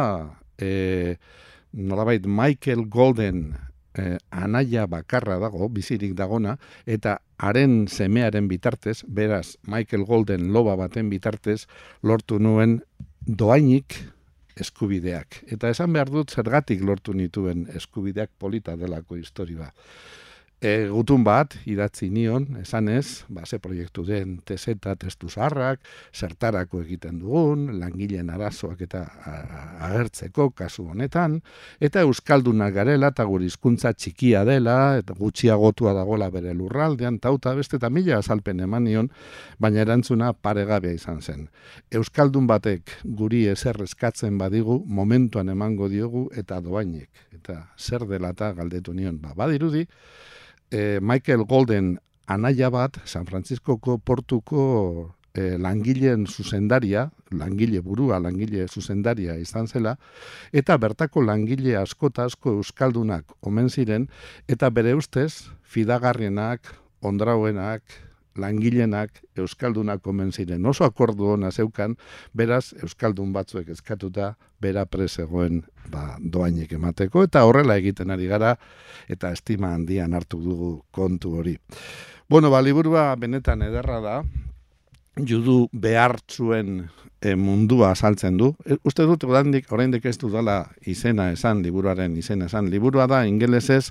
nolabait Michael Golden anaia bakarra dago, bizirik dagona, eta haren semearen bitartez, beraz Michael Golden loba baten bitartez, lortu nuen doainik eskubideak. Eta esan behar dut zergatik lortu nituen eskubideak polita delako historia. Gutun bat, idatzi nion, esanez, ze proiektu den teseta testu zaharrak, zertarako egiten dugun, langileen arazoak eta agertzeko kasu honetan, eta euskaldunak garela eta gure hizkuntza txikia dela, eta gutxiagotua dagola bere lurraldean, tauta beste eta mila azalpen eman nion, baina erantzuna paregabea izan zen. Euskaldun batek guri ezer eskatzen badigu, momentuan emango diogu eta doainek. Eta zer dela eta galdetu nion, badirudi, Michael Golden anaia bat, San Franciscoko portuko langileen zuzendaria, langile burua, langile zuzendaria izan zela, eta bertako langile asko euskaldunak omen ziren, eta bere ustez, fidagarrienak, ondrauenak, langilenak, euskaldunak omen ziren. Oso akordu hona zeukan, beraz, euskaldun batzuek eskatuta, bera presegoen doainik emateko, eta horrela egiten ari gara, eta estima handian hartu dugu kontu hori. Bueno, liburua benetan ederra da, judu behartzuen mundua azaltzen du. Uste dut, oraindik ez dudala izena esan, liburuaren izena esan. Liburua da, ingelesez,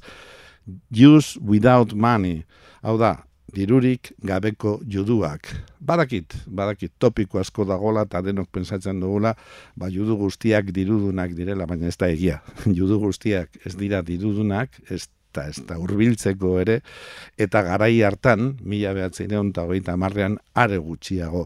Jews Without Money. Hau da, dirurik gabeko juduak. Badakit topiko asko dagola eta denok pentsatzen dugula, judu guztiak dirudunak direla, baina ez da egia. Judu guztiak ez dira dirudunak, ez da hurbiltzeko ere, eta garai hartan, 1930ean are gutxiago.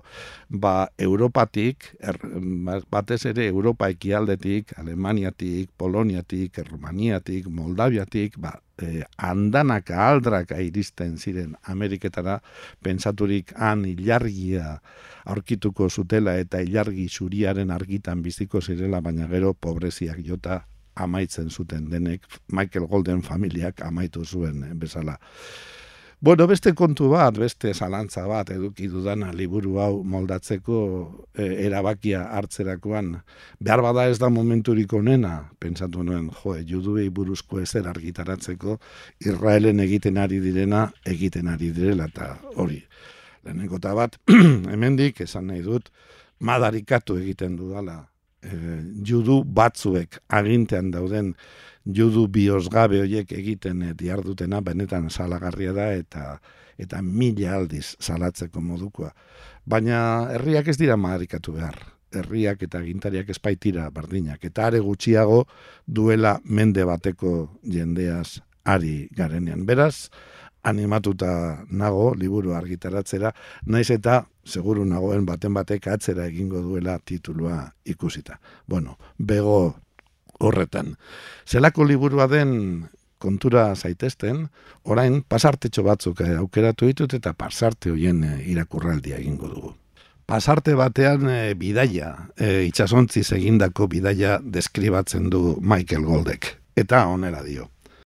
Europatik, batez ere Europa ekialdetik, Alemaniatik, Poloniatik, Errumaniatik, Moldaviatik, andanaka, aldraka iristen ziren Ameriketara, pentsaturik han ilargia aurkituko zutela eta ilargi zuriaren argitan biziko zirela, baina gero pobreziak jota amaitzen zuten denek, Michael Golden familiak amaitu zuen bezala. Bueno, beste kontu bat, beste zalantza bat eduki dudana liburu hau moldatzeko erabakia hartzerakoan. Behar bada ez da momenturik onena, pentsatu nuen, juduei buruzko ezer argitaratzeko, Israelen egiten ari direna, egiten ari direla, eta hori. Lehenengo eta bat, hemendik, esan nahi dut, madarikatu egiten dudala. Judu batzuek agintean dauden judu biosgabe horiek egiten diardutena benetan salagarria da eta mila aldiz salatzeko modukoa. Baina herriak ez dira madarikatu behar. Herriak eta agintariak ez baitira berdinak. Eta are gutxiago duela mende bateko jendeaz ari garenean. Beraz, animatuta nago liburu argitaratzera, naiz eta seguru nagoen baten batek atzera egingo duela titulua ikusita. Bueno, bego horretan. Zelako liburua den kontura zaitezten, orain pasartetxo batzuk aukeratu ditut eta pasarte hoien irakurraldia egingo dugu. Pasarte batean bidaia, itsasontziz egindako bidaia deskribatzen du Michael Goldek. Eta honela dio.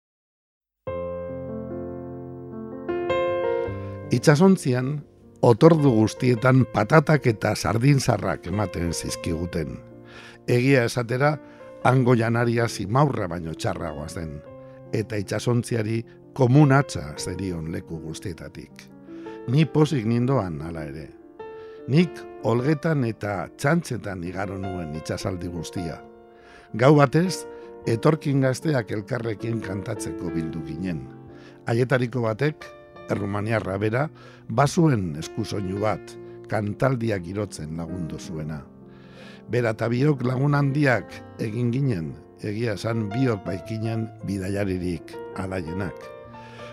Itsasontzian, otordu guztietan patatak eta sardinzarrak ematen zizkiguten. Egia esatera, hango janaria zimaurra baino txarragoa zen, eta itsasontziari komunatza zerion leku guztietatik. Ni pozik nindoan hala ere. Nik olgetan eta txantxetan igaro nuen itsasaldi guztia. Gau batez, etorkin gazteak elkarrekin kantatzeko bildu ginen. Haietariko batek, errumaniarra bera, bazuen eskusoinu bat, kantaldia girotzen lagundu zuena. Bera eta biok lagun handiak egin ginen, egia esan biok baikinen bidaiaririk alaienak.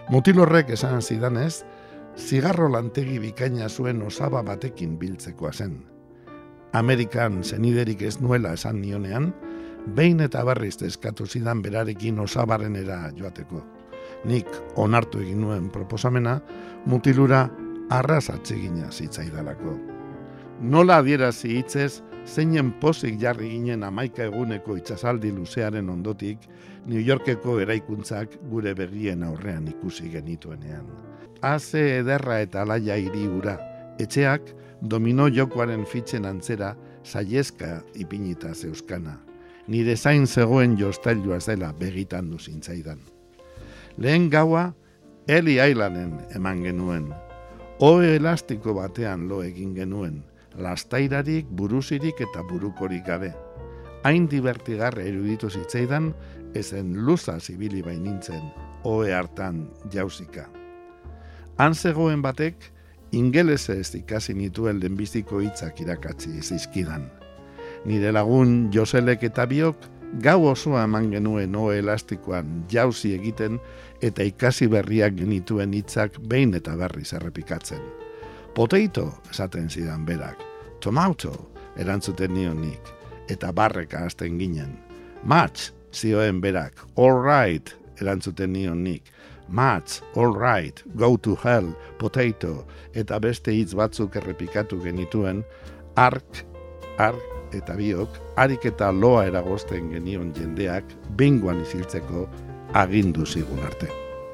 Mutil horrek esan zidanez, zigarro lantegi bikaina zuen osaba batekin biltzekoa zen. Amerikan zeniderik ez nuela esan nionean, behin eta berriz eskatu zidan berarekin osabarrenera joateko. Nik onartu egin nuen proposamena, mutilura arras atsegina zitzaidalako. Nola adierazi hitzez, zeinen pozik jarri ginen 11 eguneko itsasaldi luzearen ondotik, New Yorkeko eraikuntzak gure begien aurrean ikusi genituenean. Haze ederra eta alaia hiri hura, etxeak domino jokoaren fitxen antzera saiezka ipinita zeuskana. Nire zain zegoen jostailua zela begitan du zintzaidan. Lehen gaua, Eli Islanden eman genuen. Ohe elastiko batean lo egin genuen, lastairarik, buruzirik eta burukorik gabe. Hain divertigarra eruditu zitzaidan, ezen luza zibili bainintzen, ohe hartan jauzika. Han zegoen batek, ingelesez ikasi nituen lehenbiziko hitzak irakatsi zizkidan. Nire lagun Joselek eta biok, gau osoa eman genuen ohe elastikoan jauzi egiten eta ikasi berriak genituen hitzak behin eta berriz errepikatzen. Potato, esaten zidan berak. Tomato, erantzuten nion nik, eta barreka hasten ginen. Match, zioen berak. All right, erantzuten nion nik. Match, all right, go to hell, potato, eta beste hitz batzuk errepikatu genituen, ark, eta biok, harik eta loa eragozten genion jendeak, bingoan iziltzeko agindu zigun arte.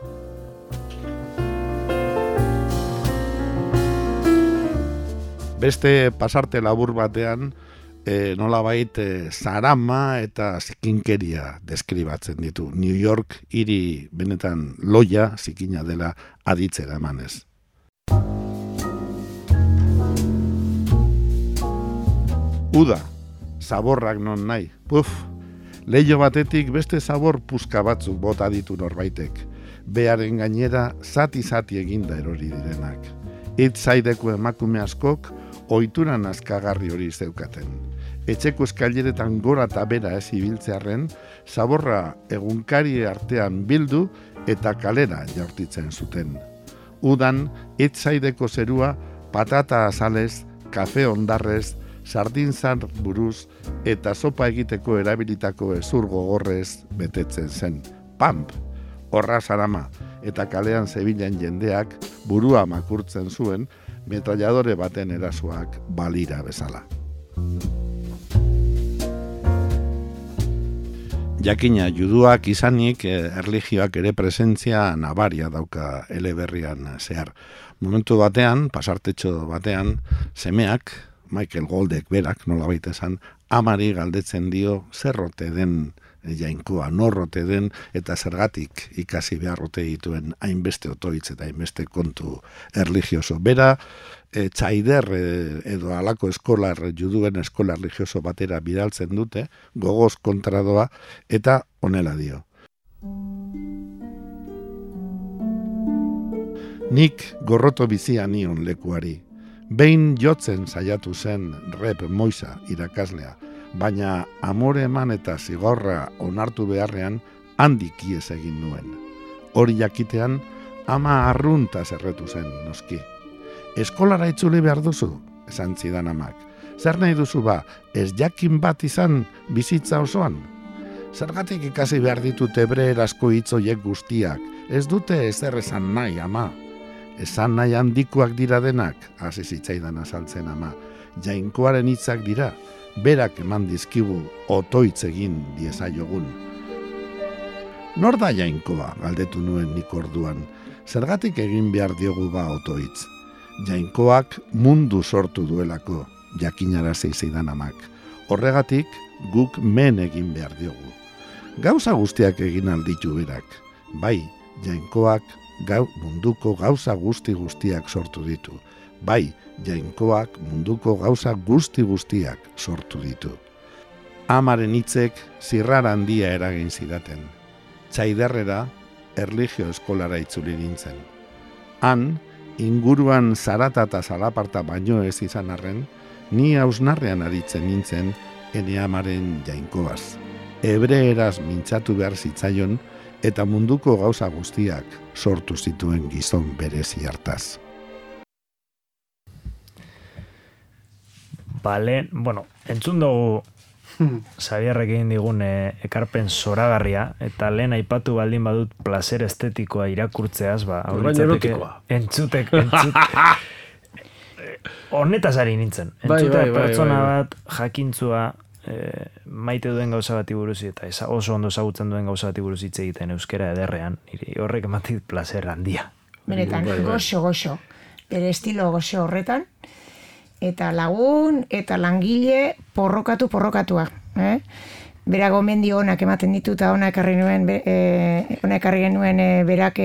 Beste pasarte labur batean, nolabait zarama eta zikinkeria deskribatzen ditu. New York hiri benetan loia zikina dela aditzera emanez. Uda, zaborrak non nahi. Puf, leiho batetik beste zabor puska batzuk bota ditu norbaitek. Bearen gainera zati-zati eginda erori direnak. Hitzaideko emakume askok ohituran askagarri hori zeukaten. Etxeko eskaileretan gora eta bera ez ibiltzearren, zaborra egunkari artean bildu eta kalera jaurtitzen zuten. Udan, hitzaideko zerua patata azalez, kafe ondarrez, sardinzar buruz eta sopa egiteko erabilitako hezur gogorrez betetzen zen. Pamp! Horra zarama eta kalean zebilen jendeak burua makurtzen zuen metralladore baten erasoak balira bezala. Jakina, juduak izanik erlijioak ere presentzia nabaria dauka eleberrian zehar. Momentu batean, pasartetxo batean, semeak, Michael Goldek berak, nolabait esan, amari galdetzen dio zerrote den jainkoa, norrote den eta zergatik ikasi beharrote dituen hainbeste otoitz eta hainbeste kontu erlijioso. Bera, txaider edo alako eskolar, juduen eskola erlijioso batera bidaltzen dute, gogoz kontradoa, eta honela dio. Nik gorroto bizia nion lekuari. Behin jotzen saiatu zen Rep Moisa irakaslea, baina amore eman eta zigorra onartu beharrean handik ies egin nuen. Hori jakitean, ama arrunta zerretu zen, noski. Eskolara itzuli behar duzu, esan zidan amak. Zer nahi duzu ba, ez jakin bat izan bizitza osoan? Zergatik ikasi behar ditut hebreerazko hitzoiek guztiak, ez dute ezer esan nahi, ama. Esan nahi handikoak dira denak, hasi zitzaidan azaltzen ama. Jainkoaren hitzak dira, berak eman dizkigu otoitz egin diezaiogun. Nor da jainkoa, galdetu nuen nik orduan. Zergatik egin behar diogu ba otoitz? Jainkoak mundu sortu duelako, jakinarazi zidan amak. Horregatik guk men egin behar diogu. Gauza guztiak egin alditu berak. Bai, jainkoak munduko gauza guztiak sortu ditu. Bai, jainkoak munduko gauza guztiak sortu ditu. Amaren hitzek zirrara handia eragin zidaten. Txaiderrera, erlijio eskolara itzuli nintzen. Han, inguruan zarata eta zalaparta baino ez izan arren, ni hausnarrean aritzen nintzen ene amaren jainkoaz. Hebreeraz mintzatu behar zitzaion, eta munduko gauza guztiak sortu zituen gizon berezi hartaz. Bale, bueno, entzun dugu Xabierrek egin digun ekarpen zoragarria, eta lehen aipatu baldin badut placer estetikoa irakurtzeaz, entzutek honetaz ari nintzen. Entzutek pertsona bat jakintzua maite duen gauza bati buruz eta oso ondo ezagutzen duen gauza bati buruz hitz egiten euskera ederrean, horrek ematit placer handia. Benetan, goxo, bere estilo goxo horretan, eta lagun, eta langile porrokatua. Bera gomendio onak ematen ditu, eta onak ekarri genuen berak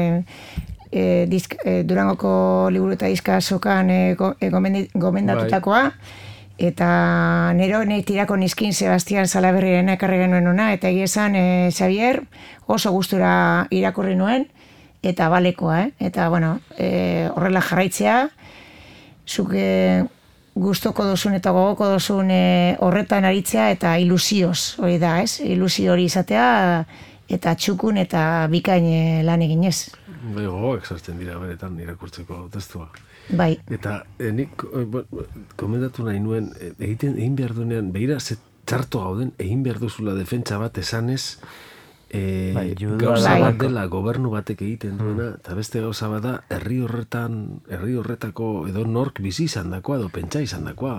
Durangoko liburu eta diska sokan gomendatutakoa, eta nero tirako nizkin Sebastian Salaberriren ekarri genuen ona, eta egia esan Xavier oso gustura irakurri nuen, eta balekoa, eta bueno, horrela jarraitzea, zuk gustoko dozun eta gogoko dozun horretan aritzea eta ilusioz, hori da, ez? Ilusio hori izatea eta txukun eta bikain lan eginez. Bai, gogoek sartzen dira beretan irakurtzeko testua. Bai. Eta nik komendatu nahi nuen, egin behar duenean, behira ze txarto gauden, egin behar duzula defentsa bat esanez, gauza bat dela gobernu batek egiten duena, eta beste gauza bat da herri horretako edo nork bizi izan dakoa, edo pentsa izan dakoa.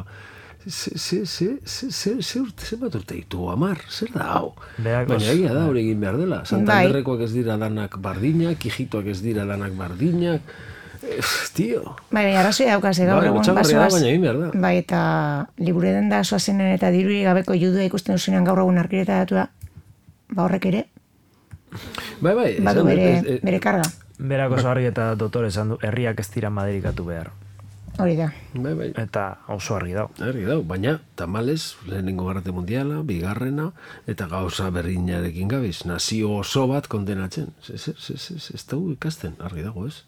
Ze bat urte ditu, 10, zer da hau? Baina egia da hori egin behar dela. Santanderrekoak ez dira danak bardinak, Kijitoak ez dira danak bardinak, tio. Bai, arrazoi daukaz, gaur egun basoaz. Bai, eta liburu denda soazenen eta diruri gabeko judua ikusten duzunean gaur egun arkireta datua, horrek ere. Bai, badu bere karga. Berak oso argi eta dotore esan du, herriak ez dira madirikatu behar. Hori da. Bai. Eta oso argi dau. Baina, tamalez, lehenengo garrate mundiala, bigarrena, eta gauza berdinarekin gabiz, nazio oso bat kondenatzen. Ez dugu ikasten, argi dago, ez?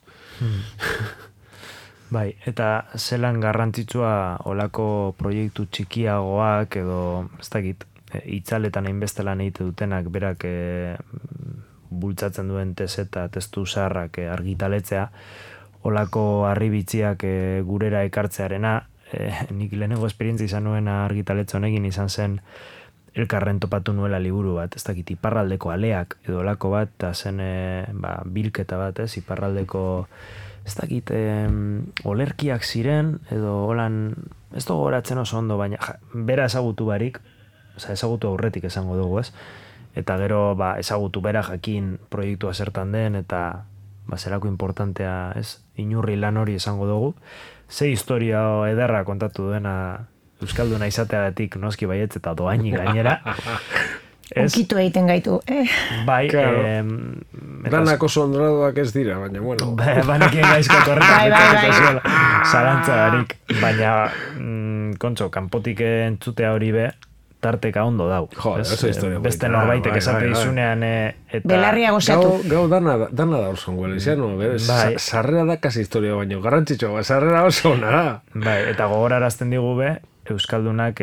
Bai, eta zelan garrantzitsua olako proiektu txikiagoak edo, ez dakit, itzaletan hainbeste lan egite dutenak berak bultzatzen duen eta testu zaharrak argitaletzea, olako harribitziak gurera ekartzearena, nik lehenengo esperientzia izan nuen argitaletze honekin izan zen elkarren topatu nuela liburu bat, ez dakit, iparraldeko aleak edo olako bat, eta zen bilketa bat, iparraldeko, ez dakit, olerkiak ziren, edo holan, ez dugu horatzen oso ondo, baina bera ezagutu barik, ezagutu aurretik esango dugu, ez? Eta gero ezagutu bera jakin proiektua zertan den, eta zerako importantea, ez? Inurri lan hori esango dugu. Ze historia ederra kontatu duena euskalduna izateagatik noski baietz eta doainik gainera. Unkitu egiten gaitu. Bai. Danak oso ondradoak ez dira, baina bueno. Banekien gaizko korretak. Zarantza darik. Baina, kontxo, kanpotik entzutea hori be, tarteka ondo dau. Beste norbaitek esate dizunean belarria gozatu. Gau dana da oso ongueliziano. Sarrera da kasi historia baino. Garrantzitsua, sarrera oso ona da. Bai, eta gogorarazten digu be, euskaldunak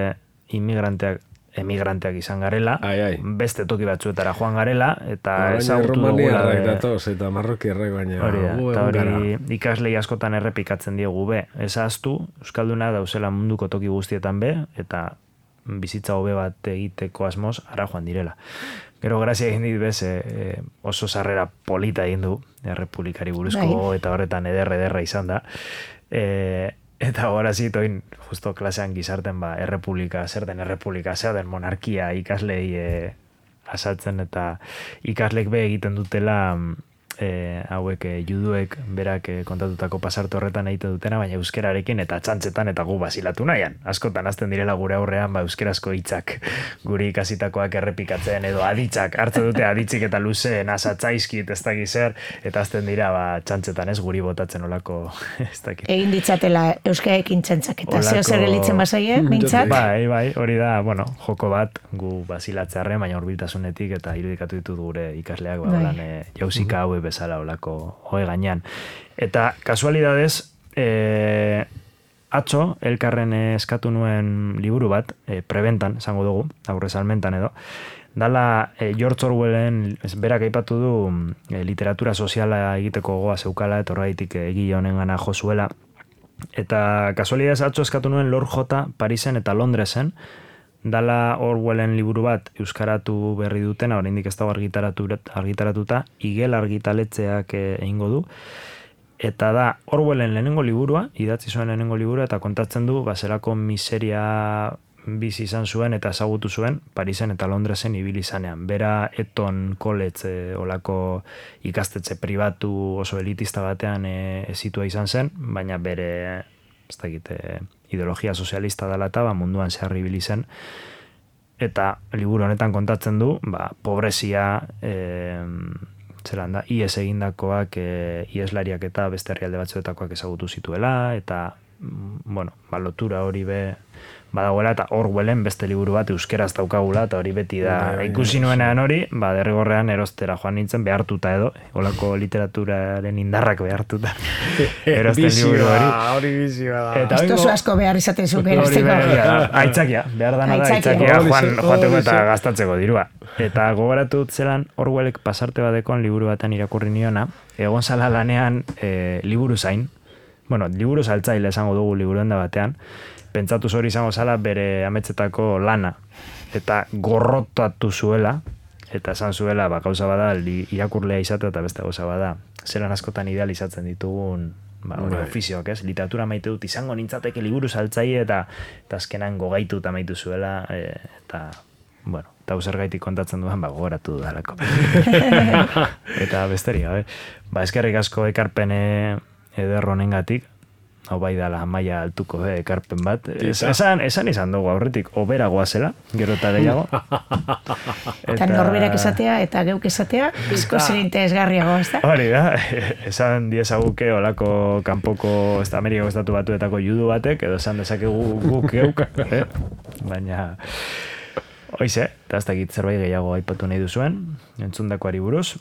emigranteak izan garela, beste toki batzuetara joan garela, eta ezagutu dugula. Romaniarrak datoz, eta marrokiarrak baina. Eta hori ikaslei askotan errepikatzen diegu be. Ezaztu, euskalduna dauzela munduko toki guztietan be, eta bizitza hobe bat egiteko asmoz, ara joan direla. Gero grazia egin dit bez, oso sarrera polita egin du, errepublikari buruzko, eta horretan ederra izan da. Eta gora zitoin, justo klasean gizarten errepublika, zer den monarkia ikaslei asaltzen, eta ikasleek be egiten dutela hauek juduek berak kontatutako pasarte horretan egite dutena, baina euskerarekin eta txantzetan eta gu basilatu nahian. Askotan azten direla gure aurrean euskarazko hitzak guri ikasitakoak errepikatzen edo aditzak, hartzen dute aditzik eta luzeen asatzaizkit ez dakiz zer, eta azten dira txantzetan ez guri botatzen olako ez dakit. Egin ditzatela euskararekin txantzak eta zeo zer elitzen bazaie, mintzat? Bai, hori da, joko bat gu basilatzearren, baina hurbiltasunetik eta irudikatu ditut gure ikasleak jauzika hau bezala olako hoe gainean. Eta kasualidadez, atzo, elkarren eskatu nuen liburu bat, prebentan, esango dugu, aurre salmentan edo, dala George Orwellen, berak aipatu du literatura soziala egiteko gogoa zeukala, eta horreitik egile honen gana jo zuela. Eta kasualidez atzo eskatu nuen Lord J. Parisen eta Londresen, dala Orwellen liburu bat euskaratu berri dutena, oraindik ez dago argitaratuta, Igel argitaletxeak egingo du, eta da Orwellen lehenengo liburua, idatzi zuen lehenengo liburua, eta kontatzen du, zelako miseria bizi izan zuen eta ezagutu zuen Parisen eta Londresen ibili izanean. Bera Eton College olako ikastetxe pribatu oso elitista batean ezitua izan zen, baina bere ez dakit, ideologia sozialista dela eta munduan zehar ibili zen. Eta liburu honetan kontatzen du, pobrezia, zelan da, ies egindakoak, ieslariak eta beste herrialde batzuetakoak ezagutu zituela, eta, lotura hori badagoela, eta Orwellen beste liburu bat euskeraz daukagula, eta hori beti da, ikusi nuenean hori, derrigorrean erostera joan nintzen behartuta edo, olako literaturaren indarrak behartuta. Erosten liburu hori. Hori bizioa da. Esto asko behar izaten zuk erosteko. Aitzakia, behar dana da, aitzakia joateko eta gastatzeko dirua. Eta gogoratu zelan Orwellek pasarte badekon liburu baten irakurri niona, egon zala lanean liburu zain, liburu saltzaile esango dugu liburuen da batean, pentsatu hori izango zala bere ametsetako lana, eta gorrotatu zuela, eta esan zuela, gauza bada, irakurlea izatea eta beste gauza bada, zelan askotan idealizatzen ditugun ofizioak, ez? Literatura maite dut izango nintzateke liburu saltzaile eta azkenan gogaitu eta maitu zuela, eta, eta uzergaitik kontatzen duen, gogoratu dudalako. Eta besteri, eskerrik asko ekarpen eder honengatik, hau bai dala maila altuko ekarpen bat. Esan izan dugu aurretik, obera goazela, gero eta gehiago. Eta norberak esatea eta geuk esatea, asko zer interesgarriago, ez da? Hori da, esan diezaguke olako kanpoko Amerikako estatu batuetako judu batek, edo esan dezakegu guk geuk, baina... Hoize, eta ez dakit zerbait gehiago aipatu nahi duzuen, entzundakoari buruz.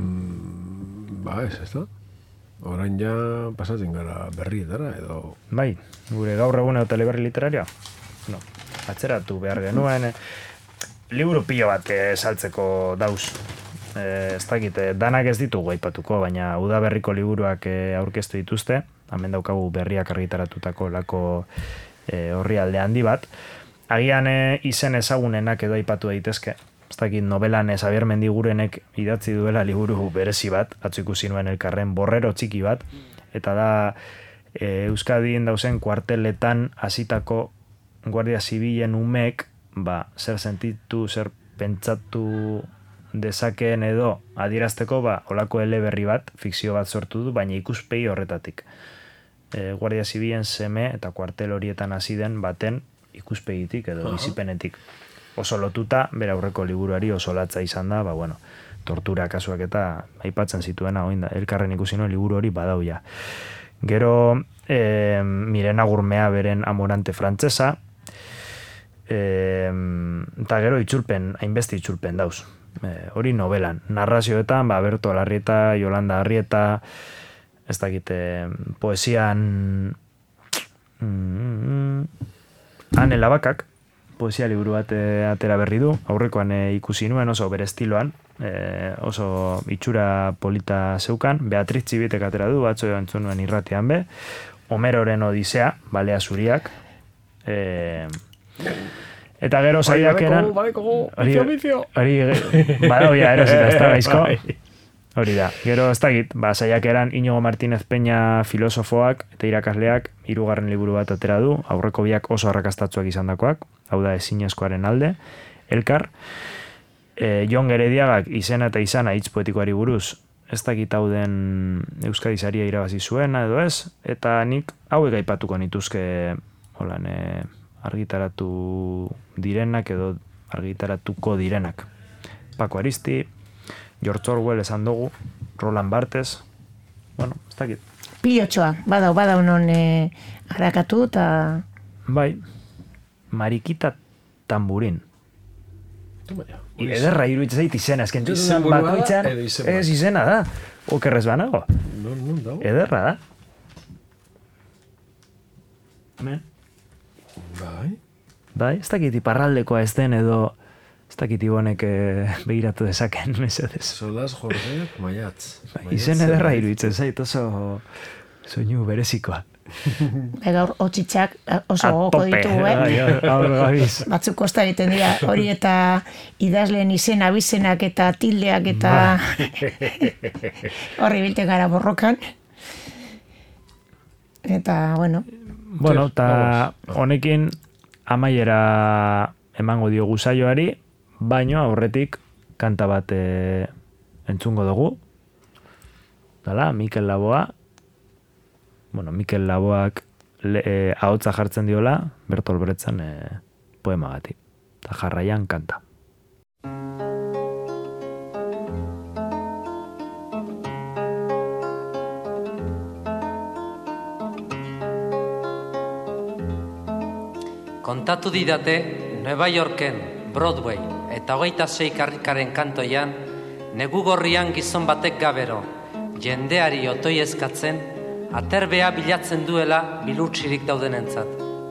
Ez da. Orain ja pasatzen gara berrietara, edo... Bai, gure gaur eguneko teleberri literaria. Atzeratu behar genuen. Liburu pilo bat saltzeko dauz. Ez dakit, danak ez ditugu aipatuko, baina udaberriko liburuak aurkeztu dituzte. Hemen daukagu berriak argitaratutako lako orrialde handi bat. Agian izen ezagunenak edo aipatu daitezke. Ez dakit novelan Xabier Mendigurenek idatzi duela liburu berezi bat, atzo ikusi nuen elkarren borrero txiki bat, eta da Euskadien dauzen kuarteletan hasitako Guardia Zibilen umek, zer sentitu, zer pentsatu dezakeen edo adierazteko, olako eleberri bat, fikzio bat sortu du, baina ikuspegi horretatik. Guardia Zibilen seme eta kuartel horietan hasi den baten ikuspegitik edo bizipenetik. Oso lotuta, bere aurreko liburuari oso latza izan da, tortura kasuak eta aipatzen zituena, elkarren ikusi nuen liburu hori badauia. Gero, Mirena Gurmea beren Amorante frantsesa, eta gero itzulpen, hainbeste itzulpen dauz. Hori novelan, narrazioetan, Berto Larrieta, Yolanda Arrieta, ez dakite, poesian Ane Labakak, poesia liburu bat atera berri du, aurrekoan ikusi nuen oso bere estiloan, oso itxura polita zeukan, Beatriz Txibitek atera du, batzo entzun nuen irratian be, Homeroren Odisea, Balea Zuriak, eta gero zaidak eran... Hori, badauia, erosita, ez da gaizko. Hori da, gero ez dakit, zaiak eran Iñigo Martínez Peña filosofoak eta irakasleak 3. liburu bat atera du, aurreko biak oso arrakastatzuak izandakoak, hau da ezinezkoaren alde, elkar. Jon Gerediagak Izena eta Izana hitz poetikoari buruz, ez dakit hau den Euskadi Saria irabazi zuena edo ez, eta nik hauek aipatuko nituzke argitaratu direnak edo argitaratuko direnak. Paco Aristi, George Orwell esan dugu, Roland Barthes, ez dakit. Pilotxoa, badau non harakatu eta... Bai, Mariquita Tamburin. Ederra iruditzen zait izena, esken txutzen bakoitzan, ez izena da, okerrez banago. Ederra da. Hemen? Bai? Ez dakit iparraldekoa ez den edo ez dakit ibonek begiratu dezaken, mesedez. Solas Jorgeak Maiatz. Izen ederra iruditzen zait, oso soinu berezikoa. Gaur otxitzak oso gogoko ditugu, Batzuk kosta egiten dira, hori eta idazleen izen abizenak eta tildeak eta horri bilte gara borrokan. Eta, bueno. Bueno, eta honekin amaiera emango diogu saioari, baino aurretik kanta bat entzungo dugu. Dala, Mikel Laboa. Bueno, Mikel Laboak ahotsa jartzen diola, Bertolt Brechten poema bati. Eta jarraian kanta. Kontatu didate, Nueva Yorken, Broadway eta 26 karrikaren kantoian, negu gorrian gizon batek gabero, jendeari otoi eskatzen, aterbea bilatzen duela bilutsirik daudenentzat.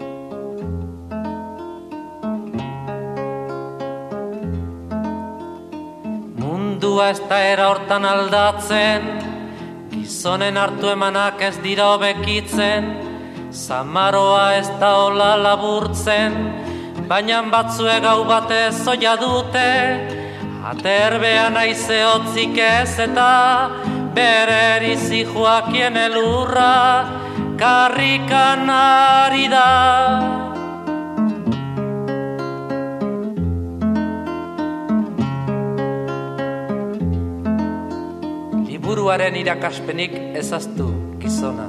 Mundua ez da era hortan aldatzen, gizonen hartu emanak ez dira hobekitzen, Zamaroa ez da hola laburtzen, baina batzue gau batez oia dute, aterbean aize hotzik ez eta bererizi joakien elurra karrikan ari da. Liburuaren irakaspenik ezaztu gizona.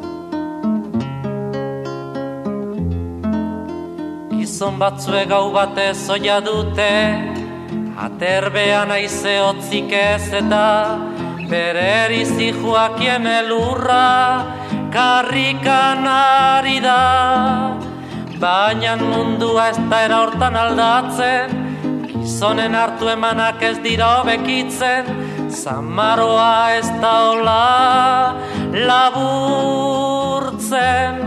Gizon batzue gau batez oia dute, aterbean aize hotzik ez eta bererizi joakien elurra karrikan ari da. Baina mundua ez da era hortan aldatzen, gizonen hartu emanak ez dira hobekitzen, Zamaroa ez da hola laburtzen.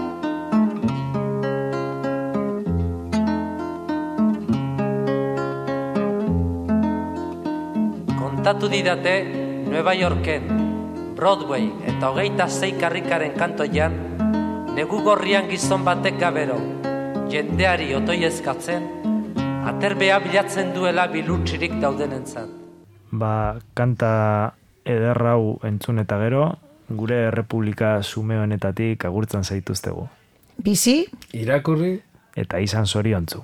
Kontatu didate, Nueva Yorken, Broadway eta 26 karrikaren kantoian, negu gorrian gizon batek gabero, jendeari otoi eskatzen, aterbea bilatzen duela bilutsirik daudenentzat. Kanta ederrau entzun eta gero, gure Errepublika Xume honetatik agurtzen zaituztegu. Bizi, irakurri eta izan zoriontsu.